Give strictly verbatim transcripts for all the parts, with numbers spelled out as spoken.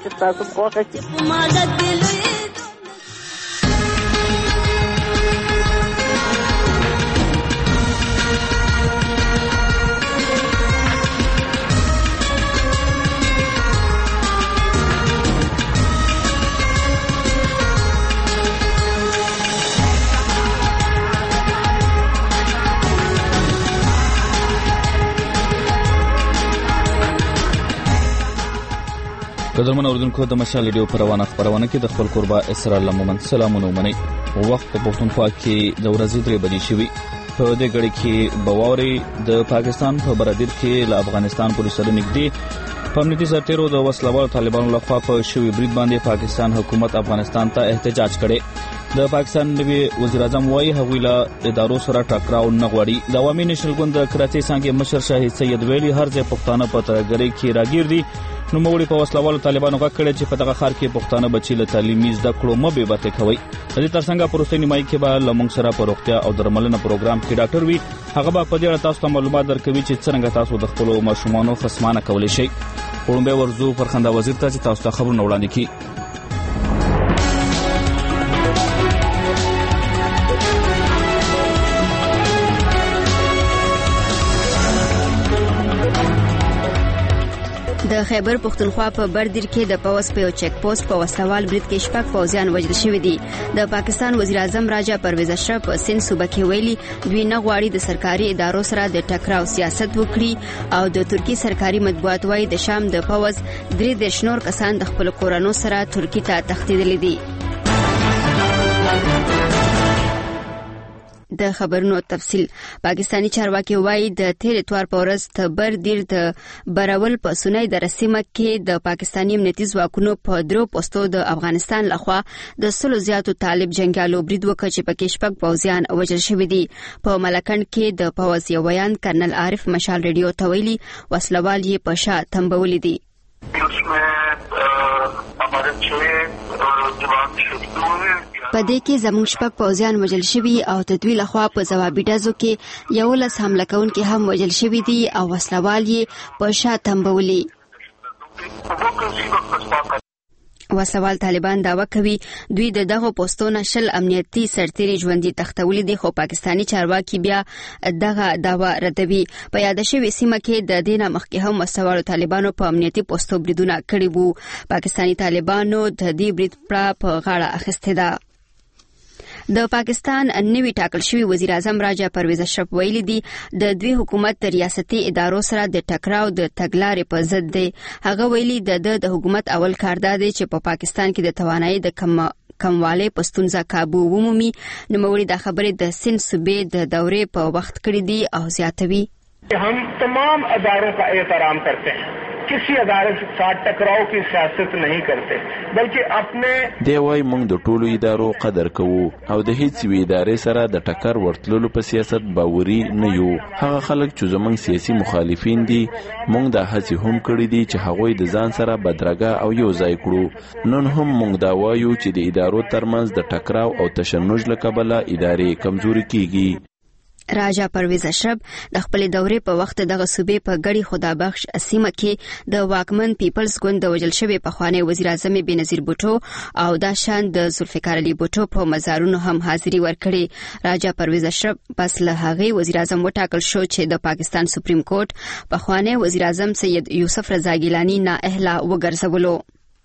چې تاسو خوښه شي. قدرمن اوردونکو د مشال ریډیو پر روانه خبرونه کې د خپل قربا اسرار لمن سلامونه ومني. وخت په پښتونخوا کې د ورځې درې بجې شوي. په دې غړي کې بواوري د پاکستان په بردیر کې له افغانستان پورې سره نږدې په امنیتي سرتیرو د وسلوال طالبانو لخوا په شوی برید باندې پاکستان حکومت افغانستان ته احتجاج کړي. د پاکستان نوی وزیر اعظم وايي هغوی له ادارو سره ټکراو نه غواړي. د عوامي نېشنل ګوند د کراچۍ څنګه مشر شاهد سید ویلي هر ځای پښتانه په ترګری کې راګیر دي. نو موږ په وسلوالو طالبانو غږ کړی چې په دغه ښار کې پښتانه بچي له تعلیمي زده کړو مبه بته کوي. د دې ترڅنګ پروستې نیمای کې به لمونږ سره په روغتیا او درملنه پروګرام کې ډاکټر وي. هغه به په دې اړه تاسو ته معلومات درکوي چې څنګه تاسو د خپل ماشومانو خصمانه کولی شئ. پړومبه ورزو فرخنده وزیر ته چې تاسو ته خبرونه وړاندې کړي. د خیبر پختونخوا په بردیر کې د پوس په چک پوسټ په وسوال برید کې شپږ فوجیان وژل شوي دي. د پاکستان وزیر اعظم راجا پرویز اشرف په سند صوبه کې ویلي دوی نه غواړي د سرکاري ادارو سره د ټکراو سیاست وکړي او د ترکی سرکاري مطبوعات وايي د شام د پوز درې د شنور کسان د خپل کورونو سره ترکی ته تښتیدلي دي. د خبرونو تفصیل. پاکستانی چارواکي وایي د تیر اتوار په ورځ ته بردیر د براول په سونای د رسمه کې د پاکستاني امنیتي ځواکونو په درو پوسټو د افغانستان لخوا د سلو زیاتو طالب جنگیالو برید وکړ چې پکې شپږ پوځیان وژل شوي دي. په ملکند کې د پوځ یو ویان کرنل عارف مشال ریډیو ته ویلي وسلوال یې په شا تنبولي دي. په دې کې زموږ شپږ پوځیان وژل شوي او د دوی لخوا په ځوابي ډزو کې یولس حمله کوونکي هم وژل شوي دي او وسلوال یې په شا تنبولي. وسوال طالبان داوا کوي دوی د دغه پوسټونو شل امنیتي سرتیري ژوندۍ تختولي دي خو پاکستانی چارواکي بیا دغه داوا ردوي. په یاد شوی سیمه کې د دینه مخکې هم وسوال طالبانو په امنیتي پوسټو بریدونه کړي وو. پاکستانی طالبانو د دې برید په غاړه اخیسته ده. د پاکستان نوی ټاکل شوی وزیر اعظم راجا پرویز اشرف ویلي دي د دوی حکومت د ریاستي ادارو سره د ټکراو د تګلارې په ضد دی. هغه ویلي د د حکومت اول کار دا دی چې په پا پاکستان کې د توانایي د کم کمواله په ستونزه काबू ومومي. نو موري د خبرې د سند صوبې د دورې په وخت کړی دي او زیاتوي. हम तमाम अदारों का एहतराम करते हैं, किसी अदारे के साथ टकराव की सियासत नहीं करते, बल्कि अपने دی وای موږ د ټولو ادارو قدر کوو او د هیڅ وی ادارې سره د ټکر ورتللو په سیاست باوري نه یو. هغه خلک چې زموږ سیاسي مخالفین دي موږ د هڅې هم کړې دي چې هغوی د ځان سره بدرګه او یو ځای کړو. نن هم موږ دا وایو چې د ادارو ترمنځ د ټکراو او تشنج له کبله ادارې کمزوري کیږي. راجا پرویز اشرف د خپل دورې په وخت دغه صوبې په ګړی خدابخش سیمه کې د واکمن پیپلز ګوند د وژل شوی پخوانی وزیر اعظم بنظیر بوټو او دا شان د ذوالفقار علي بوټو په مزارونو هم حاضری ورکړي. راجا پرویز اشرف پس له هغه وزیر اعظم وټاکل شو چې د پاکستان سپریم کورټ پخوانی وزیر اعظم سید یوسف رضا ګیلانی نااهله وګرځولو.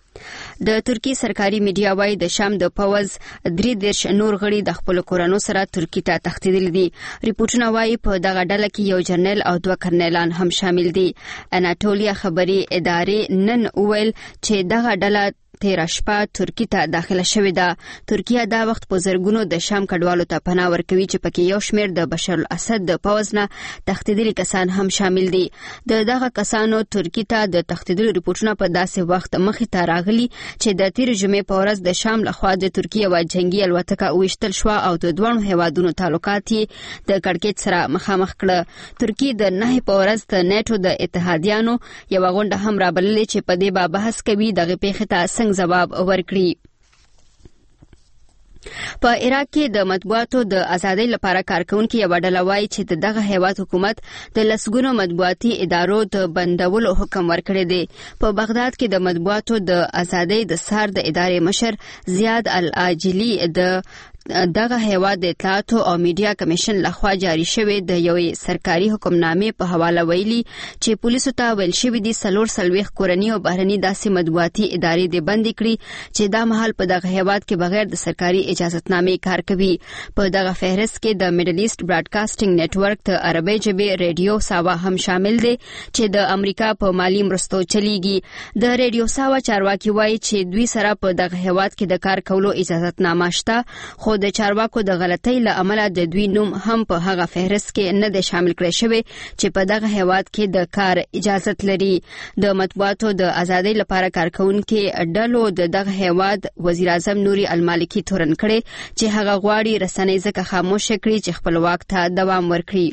د ترکی سرکاري میډیا وايي د شام د پوز درې دیرش نور غړي د خپل کورونو سره ترکی ته تښتیدل دي. ریپورتونه وايي په دغه ډله کې یو جنرال او دوه کرنیلان هم شامل دي. اناټولیا خبري ادارې نن ویل چې دغه ډله تیر شپه ترکی ته داخله شوې ده. ترکیه دا وخت په زرګونو د شام کډوالو ته پناه ورکوي چې پکې یو شمېر د بشار الاسد د پوز نه تښتیدلي کسان هم شامل دي. د دغه کسانو ترکی ته د تښتیدلو ریپورتونه په داسې وخت مخې ته راغلي چې د تیر جمعې په ورځ د شام لخوا د ترکیه یوه جنګي الوتکه وویشتل شوه او د دواړو هیوادونو تعلقات یې د کړکېچ سره مخامخ کړه. ترکی د نهې په ورځ د نیټو د اتحادیانو یوه غونډه هم رابللې چې په دې به بحث کوي دغه پیښې ته څنګه جواب ورکړي. په عراق کې د مطبوعاتو د ازادۍ لپاره کارکونکو یو ډله وایي چې دغه هیواد حکومت د لسګونو مطبوعاتي ادارو د بندولو حکم ورکړی دی. په بغداد کې د مطبوعاتو د ازادۍ د سار د ادارې مشر زیاد العاجلی د دغه هیواد د اطلاعاتو او میډیا کمیشن لخوا جاری شوی د یوې سرکاري حکمنامې په حواله ویلي چې پولیسو ته ویل شوی دي څلور څلوېښت کورني او بهرني داسې مطبوعاتي ادارې د بندي کړي چې دا مهال په دغه هیواد کې بغیر د سرکاري اجازتنامې کار کوي. په دغه فهرست کې د میډل ایست براډکاسټینګ نتورک د عربي ژبې ریډیو ساوا هم شامل دی چې د امریکا په مالی مرستو چلیږي. د ریډیو ساوا چارواکي وایي چې دوی سره په دغه هیواد کې د کار کولو اجازتنامه شته، خو د چارواکو د غلطۍ له امله د دوی نوم هم په هغه فهرست کې نه دی شامل کړی شوی چې په دغه هیواد کې د کار اجازت لري. د مطبوعاتو د ازادۍ لپاره کارکونکو ډلو د دغه هیواد وزیر اعظم نوري المالکي تورن کړي چې هغه غواړي رسنۍ ځکه خاموش کړي چې خپلواک ته دوام ورکړي.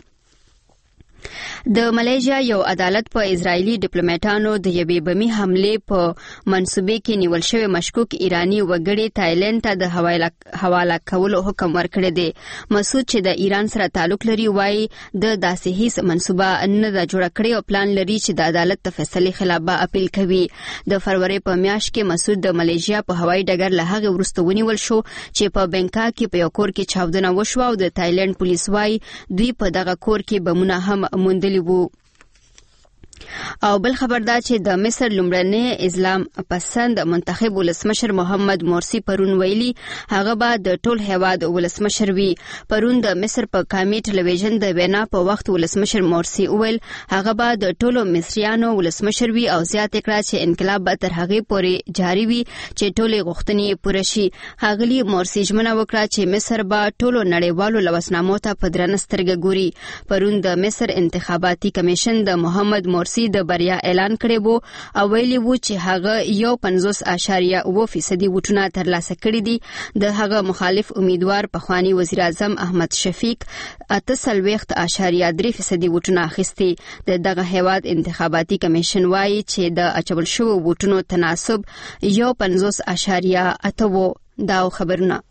د ملیزیا یو عدالت په اسرایلی ډیپلوماټانو د یوې بمي حملې په منصوبې کې نیول شوی مشکوک ایرانی وګړي تایلند ته د حواله کولو حکم ورکړی دی. مسعود چې د ایران سره تعلق لري وایي د داسې هیڅ منصوبه نه ده جوړه کړې او پلان لري چې د عدالت د فیصلې خلاف به اپیل کوي. د فروری په میاشت کې مسعود د ملیزیا په هوایي ډګر له هغې وروسته ونیول شو چې په بنکاک کې په یو کور کې چاودنه وشوه او د تایلند پولیس وایي دوی په دغه کور کې بمونه هم موندلی وو. او بل خبر دا چې د مصر لومړنی اسلام پسند منتخب ولسمشر محمد مرسی پرون ویلي هغه به د ټول هیواد ولسمشر وي. پرون د مصر په قومي ټلویزیون د وینا په وخت ولسمشر مرسی ویل هغه به د ټولو مصریانو ولسمشر وي او زیات کړه چې انقلاب به تر هغې پورې جاري وي چې ټولې غوښتنې پوره شي. ښاغلي مرسی ژمنه وکړه چې مصر به ټولو نړیوالو لوسنامو ته په درنه سترګه ګوري. پرون د مصر انتخاباتي کمیشن د محمد مرسی د بریا اعلان کړی وو او ویلي وو چې هغه یو پنځوس اعشاریه اوه فیصدي ووټونه ترلاسه کړي دي. د هغه مخالف امیدوار پخوانی وزیر اعظم احمد شفیق اته څلوېښت اعشاریه درې فیصدي ووټونه اخیستي. د دغه هیواد انتخاباتي کمیشن وایي چې د اچول شوو ووټونو تناسب یو پنځوس اعشاریه اته وو. دا خبرونه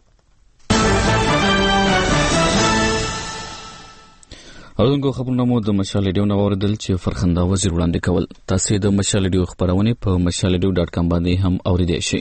اورونکو خبرونه مو د مشال ریډیو نو اوریدل چې فرخنده وزیر وړاندې کول. تاسو د مشال ریډیو خبرونه په مشال ریډیو ډاټ کام باندې هم اوریدئ شئ.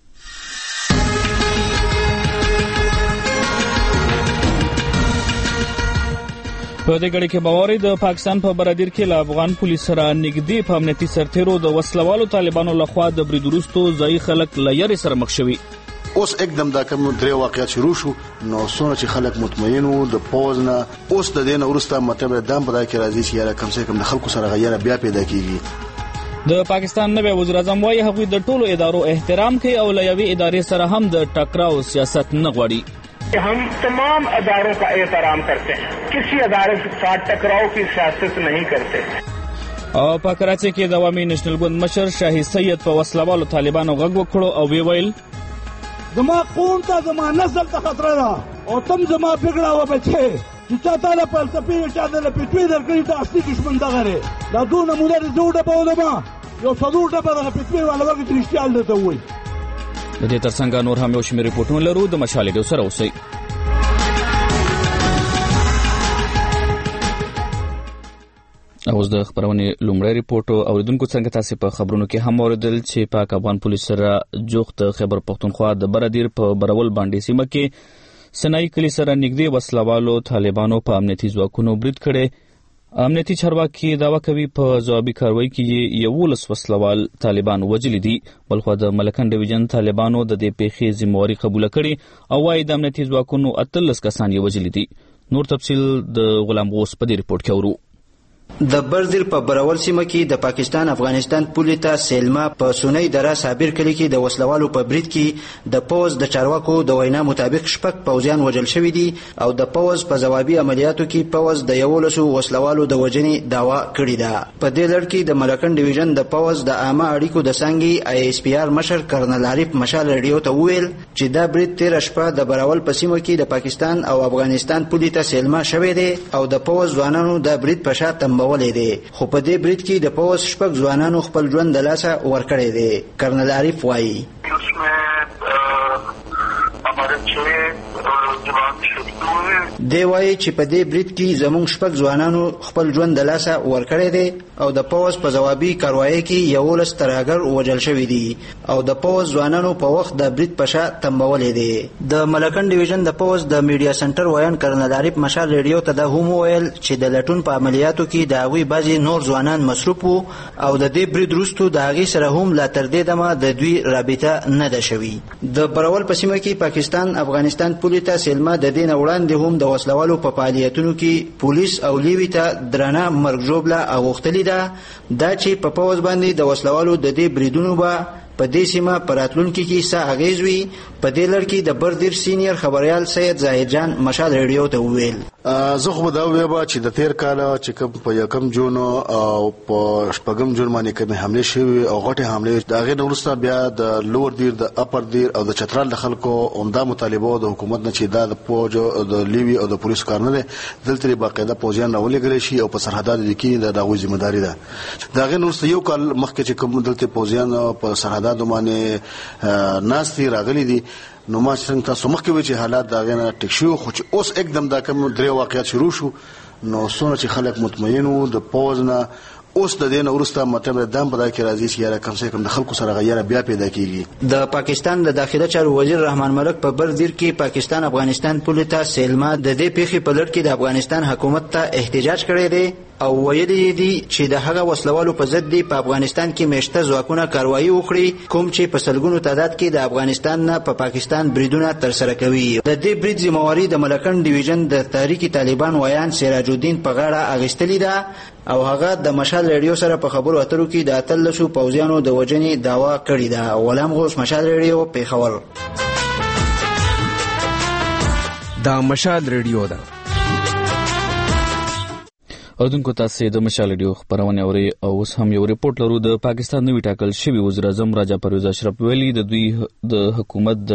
په دې غړي کې باوري د پاکستان په برادر کې له افغان پولیس سره نږدې په امنیتي سرتیرو د وسلوالو طالبانو لخوا د بریدورستو ځای خلک لیر سره مخ شوي. اوس एकदम دا کوم درې واقعیت شروع شو نو څونه چې خلک مطمئن وو د پوز نه اوس د دې نه ورسته مطلب دام په دا کې راځي چې یاره کم سے کم د خلکو سره غیر بیا پیدا کیږي. د پاکستان نوی وزیر اعظم وايي هغوی د ټولو ادارو احترام کوي او له یوې ادارې سره هم د ټکراو سیاست نه غواړي. हम तमाम अदारों का एहतराम करते हैं, किसी अदारे के साथ टकराव की सियासत नहीं करते. او په کراچۍ کې د عوامي نېشنل ګوند مشر شاهي سید په وسلوالو طالبانو غږ وکړو او وی ویل زما قوم ته زما نسل ته خطر ده او تم زما بګړه و بچي چې چاته له فلسفي چاته له پټوي درکړي ته اصلي دشمن دغه لري دا دونه مولا زوړه په ولما یو څلور ډبه د پټوي ولا وخت رښتیال ده وای. د دې ترڅنګ نور هم یو شمېر ریپورتونه لرو. د مشال ریډیو سره اوسئ. اوس د خبرونه لومړی ریپورت اوریدونکو څنګه تاسو په خبرونو کې هم اوریدل چې پاک افغان پولیس سره جوخت خیبر پختونخوا د برادر په برول باندې سیمه کې سنای کلی سره نږدې وسلوالو طالبانو په امنیتي ځواکونو برید کړي. امنیتي چارواکي داوا کوي په ځوابي کاروایی کې یولس وسلوال طالبان وجلي دي. بلخو د ملکن ډیویژن طالبانو د دې پیښې ذمہواری قبول کړي او وايي د امنیتي ځواکونو اتلس کسان یې وجلي دي. نور تفصیل د غلام غوث په دې ریپورت کې اورو. د برزل په برول سیمه کې د پاکستان افغانستان پولې ته سیلما په سونی دره صابر کلی کې د وسلوالو په برید کې د پوز د چارواکو د وینا مطابق شپږ پوځیان وژل شوي دي او د پوز په ځوابي عملیاتو کې پوز د یولسو وسلوالو د وژنې دعوا کړې ده. په دې لړ کې د ملکن ډیویژن د پوز د عامه اړیکو د څانګې آی ایس پی آر مشر کرنل عارف مشال ریډیو ته وویل چې دا برید تېره شپه د برول په سیمه کې د پاکستان او افغانستان پولې ته سیلما شوی دی او د پوز ځوانانو د برید په شا تنبولې دی. خو په دې برید کې د پوز شپږ ځوانانو خپل ژوند د لاسه ورکړی دی. کرنل عارف وایي उसमें हमारे دی وایي چې په دې برید کې زموږ شپږ ځوانانو خپل ژوند د لاسه ورکړی دی او د پوځ په ځوابي کاروایۍ کې یولس ترهګر وژل شوي دي او د پوځ ځوانانو په وخت د برید په شا تنبولی دی. د ملکن ډیویژن د پوځ د میډیا سنټر وایان کرنل عارف مشال ریډیو ته دا هم وویل چې د لټون په عملیاتو کې د هغوی بعضې نور ځوانان مصروف وو او د دې برید وروستو د هغې سره هم لا تر دې دمه د دوی رابطه نه ده شوې. د براول په سیمه کې پاکستان افغانستان پولې ته سیلما د دې نه وړاندې هم د وسلوالو په فعالیتونو کې پولیس او لیوي ته درنه مرګ ژوبله اغوښتلې ده. دا چې په پوځ باندې د وسلوالو د دې بریدونو به په دې سیمه په راتلونکي کې څه اغېز وي، په دې لړ کې د بردیر سینیر خبریال سید زاهد جان مشال ریډیو ته وویل. زه خو به دا ووایم چې د تېر کاله چې کوم په یکم جون او په شپږم جون باندې کومې حملې شوې او غټې حملې د هغې نه وروسته بیا د لور دیر د اپر دیر او د چترال د خلکو عمده مطالبه د حکومت نه چې دا د پوج د لیوي او د پولیسو کار نه دی، دلته باقاعده پوځیان راولېږلی شي او په سرحداتو کې د هغوی ذمهداري ده. د هغې نه وروسته یو کال مخکې چې کوم دلته پوځیان په سرحداتو باندې ناست دي راغلي دي، نو ما څنګه تاسو مخکې وایي چې حالات د هغې نه ټیک شوي، خو چې اوس एकदम دا کوم درې واقعیات شروع شو نو څومره چې خلک مطمئن وو د پوځ نه اوس د دې نه وروسته مطلب دام په دا کې راځي چې یاره کم سے کم د خلکو سره غیره بیا پیدا کیږي. د پاکستان د داخله چارو وزیر رحمان ملک په بردیر کې پاکستان افغانستان پولې ته سیلما د دې پیښې په لړ کې د افغانستان حکومت ته احتجاج کړی دی او ویلي دي چې د هغه وسلوالو په ضد دی په افغانستان کې میشته ځواکونه کاروایي وکړي کوم چې په سلګونو تعداد کې د افغانستان نه په پا پاکستان بریدونه ترسره کوي. د دې برید ذمہواري د ملکن ډیویژن د تحریک طالبان ویان سراج الدین په غاړه اخیستلې ده او هغه د مشال ریډیو سره په خبرو اترو کې د اتلسو پوځیانو د وژنې دعوا کړې ده. غلام غوث، مشال ریډیو، پیښور. دا مشال ریډیو ده. اردوونکو تاسو د مشال ریډیو خبرونه اوري او اوس هم یو ریپورت لرو. د پاکستان نوی ټاکل شوی وزیر اعظم راجا پرویز اشرف ویلي د دوی د حکومت د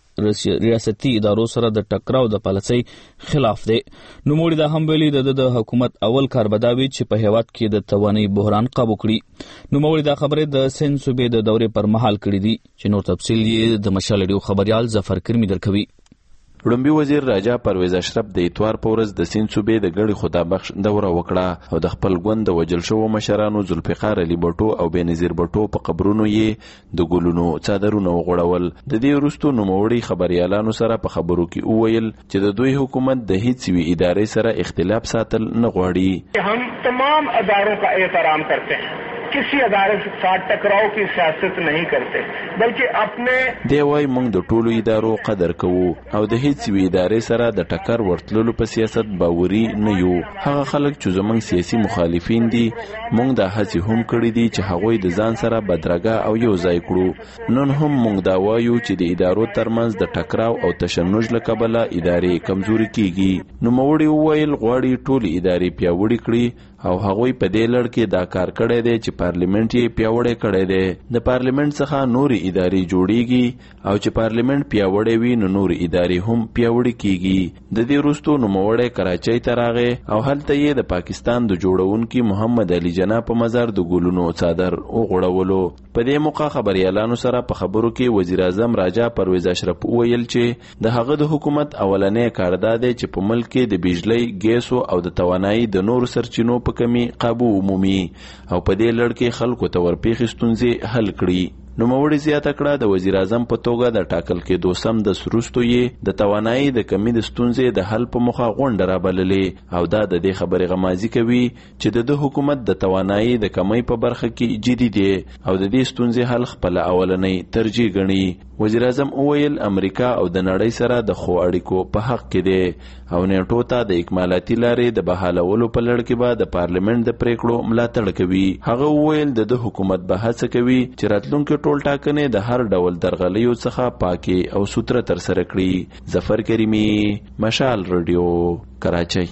ریاستي ادارو سره د ټکراو د پالیسۍ خلاف دی. نوموړي دا هم ویلي د د حکومت اول کار به دا وي چې په هیواد کې د توانایي بحران قابو کړي. نوموړي دا خبرې د سند صوبې د دورې پر مهال کړې دي چې نور تفصیل یې د مشال ریډیو خبريال ظفر کرمی درکوي. وړاندې وزیر راجا پرویز اشرف د اتوار په ورځ د سند صوبې د ګړې خدابخش دوره وکړه او د خپل ګوند د وجل شوو مشرانو ذوالفقار علي بټو او بېنظیر بټو په قبرونو یې د ګلونو څادرونه وغوړول. د دې وروسته نوموړي خبريالانو سره په خبرو کې وویل چې د دوی حکومت د هیڅ یوې ادارې سره اختلاف ساتل نه غواړي. हम तमाम अदारों का एहतराम करते हैं, किसी अदारे के साथ टकराव की सियासत नहीं करते, बल्कि अपने دی وای موږ د ټولو ادارو قدر کوو او د هیڅ یوې ادارې سره د ټکر ورتللو په سیاست باوري نه یو. هغه خلک چې زموږ سیاسي مخالفین دي موږ دا هڅې هم کړې دي چې هغوی د ځان سره بدرګه او یو ځای کړو. نن هم موږ دا وایو چې د ادارو ترمنځ د ټکراو او تشنج له کبله ادارې کمزوري کیږي. نوموړي وویل غواړي ټولې ادارې پیاوړې کړي او هغوی په دې لړ کې دا کار کړی دی چې پارلیمنت یې پیاوړی کړی دی. د پارلیمنت څخه نورې ادارې جوړیږي او چې پارلیمنت پیاوړی وي نو نورې ادارې هم پیاوړې کیږي. د دې وروسته نوموړی کراچۍ ته راغی او هلته یې د پاکستان د جوړونکي محمد علي جناح په مزار د ګلونو څادر وغوړولو. په دې موقع خبريالانو سره په خبرو کې وزیر اعظم راجا پرویز اشرف وویل چې د هغه د حکومت اولنې کار دا دی چې په ملک کې د بجلی، ګیسو او د توانایي د نورو سرچینو په کمی قابو عمومي او په دې لړ کې خلکو ته ورپېښې ستونزې حل کړي. نوموړي زیاته کړه د وزیر اعظم په توګه د ټاکل کېدو سم د وروستو یې د توانایي د کمی د ستونزې د حل په موخه غونډه رابللې او دا د دې خبرې غمازي کوي چې د ده حکومت د توانایي د کمی په برخه کې جدي دی او د دې ستونزې حل خپل اولنۍ ترجیح ګڼي. وزیر اعظم وویل امریکا او د نړۍ سره د ښو اړیکو په حق کې دی او نیټو ته د اکمالاتي لارې د بحالولو په لړ کې به د پارلیمنت د پریکړو ملاتړ کوي. هغه وویل د ده حکومت به هڅه کوي چې راتلونکي ټول ټاکنې د هر ډول درغلیو څخه پاکي او سوتره ترسره کړي. ظفر کریمی، مشال ریډیو، کراچۍ.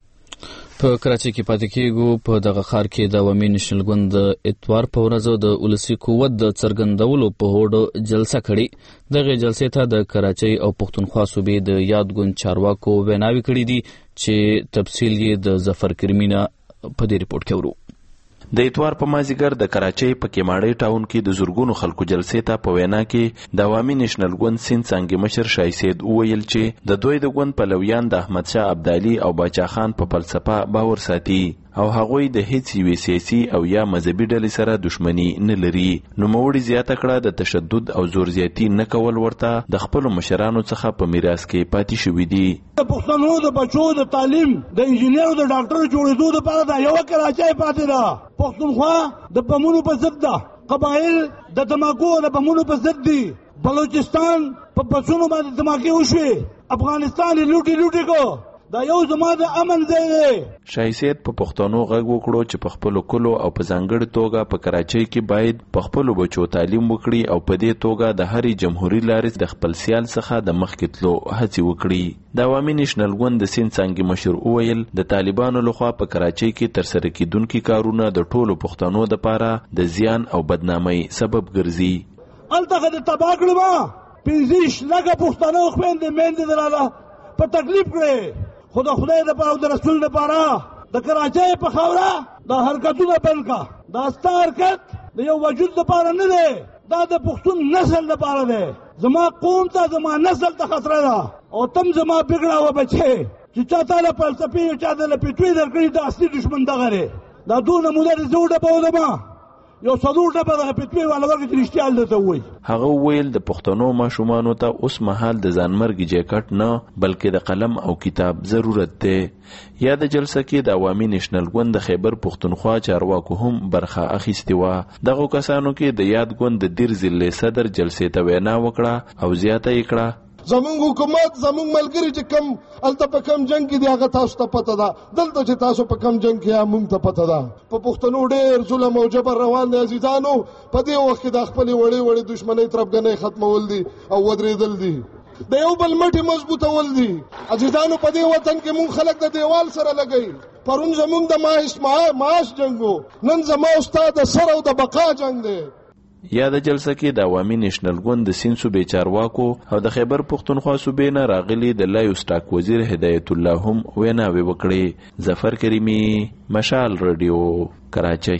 په کراچۍ کې پاتې کېږو. په دغه ښار کې د عوامي نېشنل ګوند د اتوار په ورځ د ولسي قوت د څرګندولو په هوډ جلسه کړې. دغه جلسې ته د کراچۍ او پښتونخوا صوبې د یاد ګوند چارواکو ویناوې کړې دي چې تفصیل یې د ظفر کرمی نه په دې ریپورت کې ورو. د اتوار په مازیګر د کراچۍ په کیماړی ټاون کې د زورګونو خلکو جلسې ته په وینا کې د عوامي نېشنل ګوند سیند څانګې مشر شاه سید وویل چې د دوی د ګوند پلویان د احمد شاه ابدالي او باچا خان په فلسفه باور ساتي او هغوی د هیڅ یوې سیاسي او یا مذهبي ډلې سره دښمني نه لري. نوموړي زیاته کړه د تشدد او زور زیاتی نه کول ورته د خپلو مشرانو څخه په میراث کې پاتې شوي دي. د پښتنو د بچو د تعلیم د انجینر د ډاکټر جوړېدو لپاره دا یو کراچۍ پاتې ده. پښتونخوا د بمونو په ضد ده، قبایل د تماکو د بمونو په ضد دي. بلوچستان په بسونو باندې تماکي وشوي، افغانستان لوټي لوټي کو، دا یو زما د امن ځای دی. شاه سید په پښتنو غږ وکړو چې په خپلو کلو او په ځانګړې توګه په کراچۍ کې باید په خپلو بچو تعلیم وکړي او په دې توګه د هرې جمهوري لارې د خپل سیال څخه د مخکې تلو هڅې وکړي. د عوامي نېشنل ګوند د سیند څانګې مشر وویل د طالبانو لخوا په کراچۍ کې ترسره کیدونکي کارونه د ټولو پښتنو دپاره د زیان او بدنامۍ سبب ګرځي. هلته د تباه کړم پنځه لکه پښتنو خویندې میندې دراله په تکلیف کړې، خو د خدای دپاره او د رسول دپاره د کراچۍ په خاوره دا حرکتونه بند کا. دا ستا حرکت د یو وجود دپاره نه دی، دا د پښتون نسل دپاره دی. زما قوم ته زما نسل ته خطره ده او تم زما بګړه و بچې چې چا تا له فلسفې او چا ته له پیټوي درکړي د اصلي دښمن دغه دی. دا دونه موده دې زه وډبولم یو څلور ډبه دغه پیټوي والا ورکړي چې رښتیا هلته ووایي. هغه وویل د پښتنو ماشومانو ته اوس مهال د ځانمرګي جاکټ نه بلکې د قلم او کتاب ضرورت دی. یا د جلسه کې د عوامي نېشنل ګوند د خیبر پښتونخوا چارواکو هم برخه اخیستې وه. دغو کسانو کې د یاد ګوند د دیر ضلع صدر جلسې ته وینا وکړه او زیاته یې کړه زمونږ حکومت زمونږ ملګري چې کم هلته په کم جنګ کې دي هغه تاسو ته پته ده، دلته چې تاسو په کم جنګ کې موږ ته پته ده. په پښتنو ډېر ظلم او جبر روان دی عزیزانو. په دې وخت کې د خپلې وړې وړې دښمنۍ تربګنۍ ختمول دي او ودرېدل دي، د یو بل مټې مضبوطول دي. عزیزانو په دې وطن کې موږ خلک د دیوال سره لګوي. پرون زمونږ د معاش معاش جنګ و، نن زما او ستا د سر او د بقا جنګ دی. یا د جلسه کې د عوامي نېشنل ګوند د سیند صوبې چارواکو او د خیبر پښتونخوا صوبې نه راغلي د لایو سټاک وزیر هدایت الله هم ویناوې وکړې. ظفر کریمي، مشال رادیو، کراچۍ.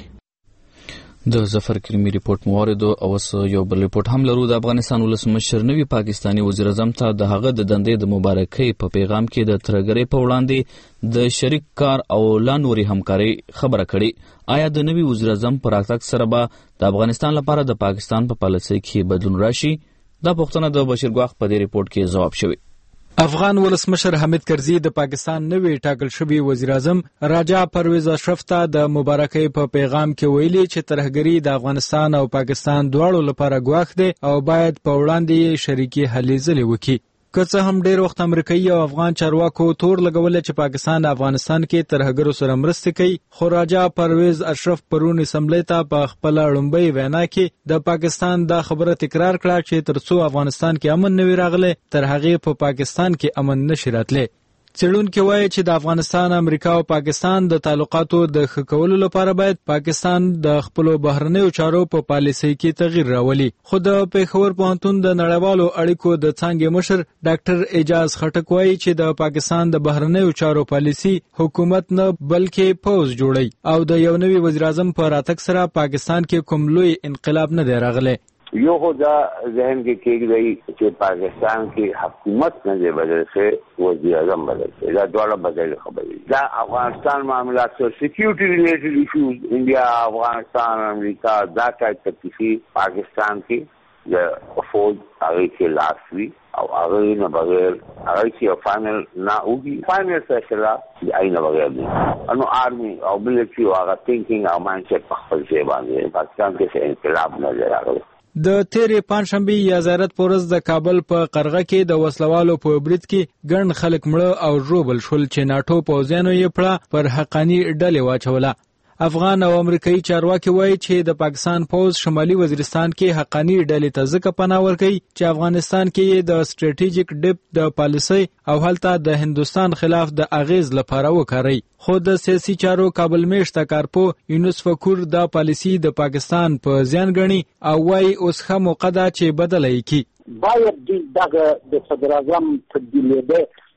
د ظفر کریمي ریپورت مو واردو او اوس یو بل ریپورت هم لرو. د افغانستان ولسمشر نوي پاکستاني وزیر اعظم ته د هغه د دندې د مبارکۍ په پیغام کې د ترګرۍ په وړاندې د شریک کار او لا نوري همکاري خبره کړې. آیا د نوي وزیر اعظم پر راتګ سره به د افغانستان لپاره د پاکستان په پالیسۍ کې بدلون راشي؟ دا پوښتنه د بشیر ګواخ په دې ریپورت کې ځواب شوی. افغان ولسمشر حامد کرزي د پاکستان نوی ټاکل شوی وزیر اعظم راجا پرویز اشرف ته د مبارکۍ په پیغام کې ویلي چې ترهګري د افغانستان او پاکستان دواړو لپاره ګواښ دی او باید په وړاندې شریکي هلې ځلې وکړي. که څه هم ډېر وخت امریکایي او افغان چارواکو تور لګولې چې پاکستان افغانستان کې ترهګرو سره مرسته کوي، خو راجا پرویز اشرف پرون اسمبلی ته په خپله لومړۍ وینا کې د پاکستان دا خبره تکرار کړه چې تر څو افغانستان کې امن نه وي راغلی تر هغې په پاکستان کې امن نشي راتلی. څېړونکي وایي چې د افغانستان، امریکا او پاکستان د تعلقاتو د ښه کولو لپاره باید پاکستان د خپلو بهرنیو چارو په پالیسۍ کې تغییر راولي. خو د پېښور پوهنتون د نړیوالو اړیکو د څانګې مشر ډاکټر اعجاز خټک وایي چې د پاکستان د بهرنیو چارو پالیسي حکومت نه بلکې پوځ جوړوي او د یو نوي وزیر اعظم په راتګ سره پاکستان کې کوم لوی انقلاب نه دی راغلی. یو خو دا ذهن کې کېږدی چې پاکستان کې حکومت نه دی بدل شوی، وزیر اعظم بدل شوی. دا دواړه بدل خبرې. دا افغانستان معاملات سره سکیورټي ریلیټډ ایشوز، انډیا، افغانستان، امریکا، دا ټایپ ته کسی پاکستان کې د فوج هغه کې لاس وي او هغه نه بغیر هغه چې فائنل نه وږي فائنل فیصله د آینه بغیر دی. انو آرمی او ملټري او هغه تھینکینګ او مایند سیټ په خپل ځای باندې پاکستان کې انقلاب نه دی راغلی. د تیرې پنجشنبې یا زیارت په ورځ د کابل په قرغه کې د وسلوالو په برید کې ګڼ خلک مړه او ژوبل شول چې ناټو پوځیانو یې پړه پر حقاني ډلې واچوله. افغان او امریکایي چارواکي وایي چې د پاکستان پوځ شمالي وزیرستان کې حقاني ډلې ته ځکه پناه ورکوي چې افغانستان کې یې د سټریټیجیک ډپ د پالیسۍ او هلته د هندوستان خلاف د اغیز لپاره وکاروي. خو د سیاسي چارو کابل میشته کارپو یونس فکور دا پالیسي د پاکستان په زیان ګڼي او وایي اوس ښه موقع ده چې بدله یې کړي. باید دغه د صدراعظم تبدیلېده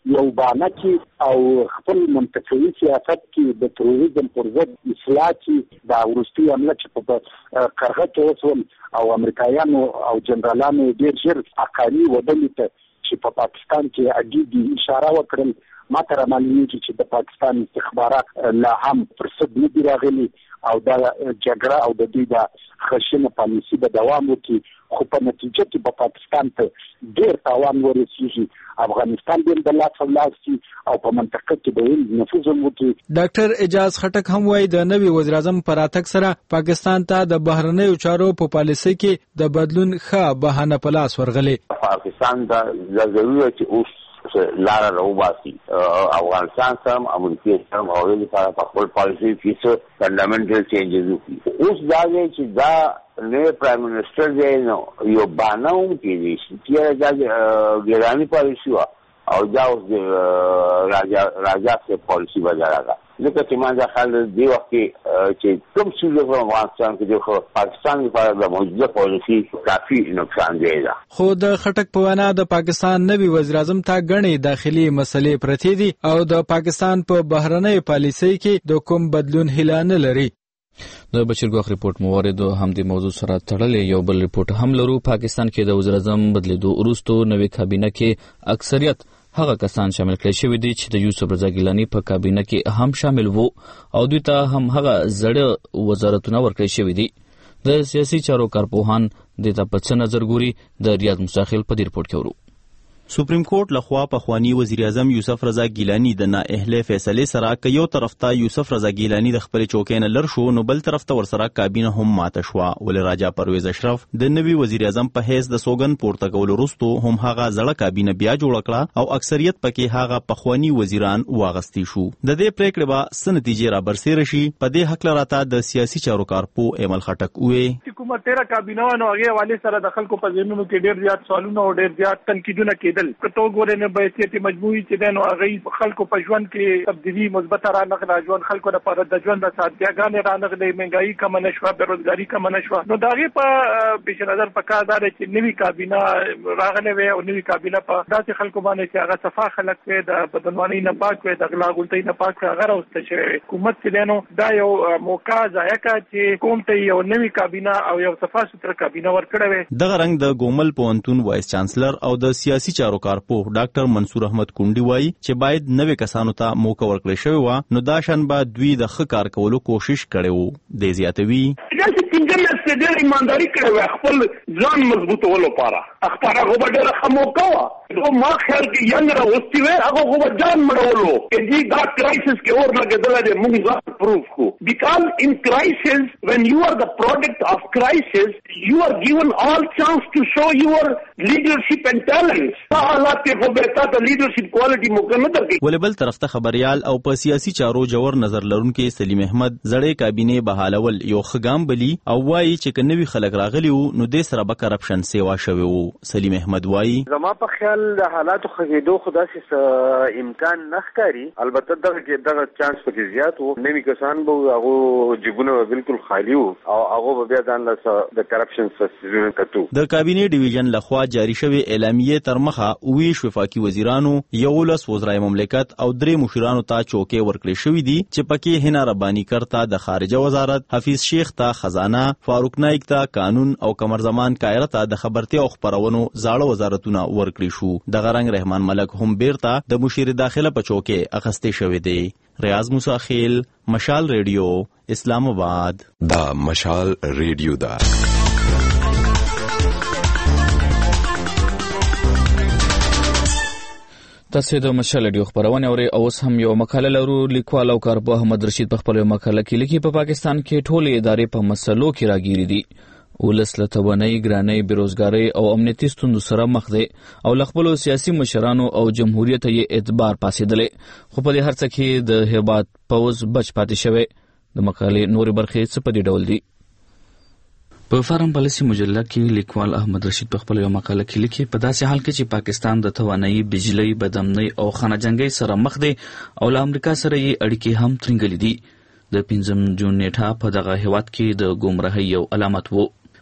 یو بانه کې او خپل منطقوي سیاست کې د تروریزم پر ضد اصلاح کې دا وروستي عمله چې په قرغه کې وسول او امریکایانو او جنرالانو ډېر ژر حقاني ودلې ته چې په پاکستان کې اډې اشاره وکړل ما ته معلومیږي چې د پاکستان استخبارات لا هم پر څه نه دي راغلي او دا جګړه او د دې د خشنه پالیسي به دوام وکړي خو په نتیجه کې په پاکستان ته ډېر تاوان ورسیږي افغانستان دې د لاس خلاصي او په منطقه کې د نفوذ وکړي. ډاکټر اجاز خټک هم وایي د نوي وزیر اعظم پر راتګ سره پاکستان ته د بهرنیو چارو په پالیسي کې د بدلون ښه بهانه په لاس ورغلي. پاکستان دا ضروري چې اوس لاره راوباسي افغانستان سم امریکا سم او د لپاره په خپل پالیسي کې څه فندامنټل چینجز وکړي. اوس دا چې دا نو پرایم منسٹر دی نو یو باندې کې دي چې دا ګرانی پالیسي او دا اوس راجا راجا څخه پالیسي بدلاله. لکه چې ما دا خل دی وخت چې کوم څه د افغانستان کې د پاکستان لپاره د موجوده پالیسي کافي نقصان دی. خو د خټک په وینا د پاکستان نوي وزیر اعظم ته غني داخلي مسلې پرتې دي او د پاکستان په بهرنۍ پالیسي کې د کوم بدلون هیله نه لري. د بشرګوخ ریپورت موارد هم د موضوع سره تړلې یو بل ریپورت هم لرو. پاکستان کې د وزیر اعظم بدلیدو وروسته نوې کابینه کې اکثریت هغه کسان شامل کړي شوی دي چې د یوسف رضا ګیلانی په کابینه کې هم شامل وو او دوی ته هم هغه زړه وزارتونه ورکړي شوی دي. د سیاسي چارو کارپوهان د ته په څه نظر ګوري د ریاض مساخیل په دې ریپورت کې ورو. سپریم کورټ لخوا پخوانی وزیر اعظم یوسف رضا ګیلانی د نااهله فیصله سره ک یو طرف ته یوسف رضا ګیلانی د خپل چوکۍ نه لر شو نو بل طرف ته ورسره کابینه هم ماته شو ول راجا پرویز اشرف د نوي وزیر اعظم په حیث د سوګن پورته کول وروسته هم هغه زړه کابینه بیا جوړ کړه او اکثریت پکې هغه پخوانی وزیران واغستی شو. د دې پریکړې به څه نتیجې را برسېره شي په دې حق لراته د سیاسي چارو کارپو ایمل خټک وې حکومت تیرا کابینه نو هغه والي سره د خلکو په ذهنونو کې ډېر زیات سوالونه او ډېر زیات تنقیدونه کېدل. کته ګورې نه به سیاسي مجموعي چې دنو هغه خلکو په ژوند کې تبدیلی مثبت را نغله ژوند خلکو لپاره د ژوند د ساتګانې را نغله مهنګايي کم نشوه بیروزګاری کم نشوه نو داغه په پیش نظر پکار دار چې نوی کابینه راغله وي او نوی کابینه په داسې خلکو باندې چې هغه صفا خلک وي د بدنوانی نه پاک وي د غلا غلطۍ نه پاک هغه راوسته شي. حکومت چې دنو دا یو موقع ځای کا چې کوم ته یو نوی کابینه او یو صفا ستر کابینه ورکړه وي. دغه رنګ د ګومل پوهنتون وایس چانسلر او د سیاسي چارو کارپو ډاکټر منصور احمد کونډي وایي چې باید نوې کسانو ته موقع ورکړل شوی و نو دا شان به دوی د ښه کار کولو کوشش کړي وو. د زیاتوي چې څنګه مې ډېر ایمانداري کړې خپل ځان مضبوطولو لپاره خپل هغه به ډېر ښه موقع و. نو ما خیال کې ینګ راوستي وي هغه خو به ځان مړولو چې دې دا کرایسس کې اور لګېدل دی موږ ځان پروف کو because in crisis when you are the product of crisis you are given all chance to show your leadership and talents. حالات خو به تاسو لیدرشپ کوالټي مکمل درکې. ولبل طرف ته خبريال او په سیاسي چارو جوړ نظر لرونکي سلیم احمد زړې کابینه بحالول یو خګام بلی او وایي چې کنوي خلک راغلی وو نو د سره به کرپشن سیوا شوی وو. سلیم احمد وایي زما په خیال د حالاتو خېدو خدا سي امکان نه ښکاري. البته دغه کې دغه چانس پکې زیات وو. نوي کسان به هغه جيبونه بالکل خالی وو او هغه بیا ځان له د کرپشن سره کتو. د کابینه ډیویژن لخوا جاری شوی اعلامیه تر مخه وی وفاقي وزیرانو یولس وزرای مملکت او درې مشرانو ته چوکۍ ورکړې شوې دي چې پکې هنا ربانی کرتا د خارجه وزارت، حفیظ شیخ ته خزانه، فاروق نایک ته قانون او قمر زمان کایره ته د خبرتي او خبرونو زاړه وزارتونه ورکړي شو. د غرنګ رحمان ملک هم بیرته د مشیر داخله په چوکۍ اخستې شوې دي. ریاض مساخیل، مشال ریډیو، اسلام آباد. دا مشال ریډیو دا تاسو د مشال ریډیو خبرونه اورئ. اوس هم یو مقاله لرو. لیکوال او کارپوه احمد رشید په خپل مقاله کې لیکي په پاکستان کې ټولې ادارې په مسلو کې راګیري دي. ولس له توانایي، ګرانۍ، بیروزګارۍ او امنیتي ستونزو سره مخ دی او له خپلو سیاسي مشرانو او جمهوریت یې اعتبار پاسېدلی، خو په دې هر څه کې د هیبات پوځ بچ پاتې شوی. د مقالې نورې برخې څه په دې ډول دي؟ په فارم پالیسي مجله کې لیکوال احمد رشید په خپل یو مقاله کې لیکي په داسې حال کې چې پاکستان د توانایي، بجلی، بدامنۍ او خانه جنګۍ سره مخ دی او له امریکا سره یې اړیکې هم ترنګلې دي. د پنځم جون نیټه په دغه هیواد کې د ګمراهۍ یو علامت وو.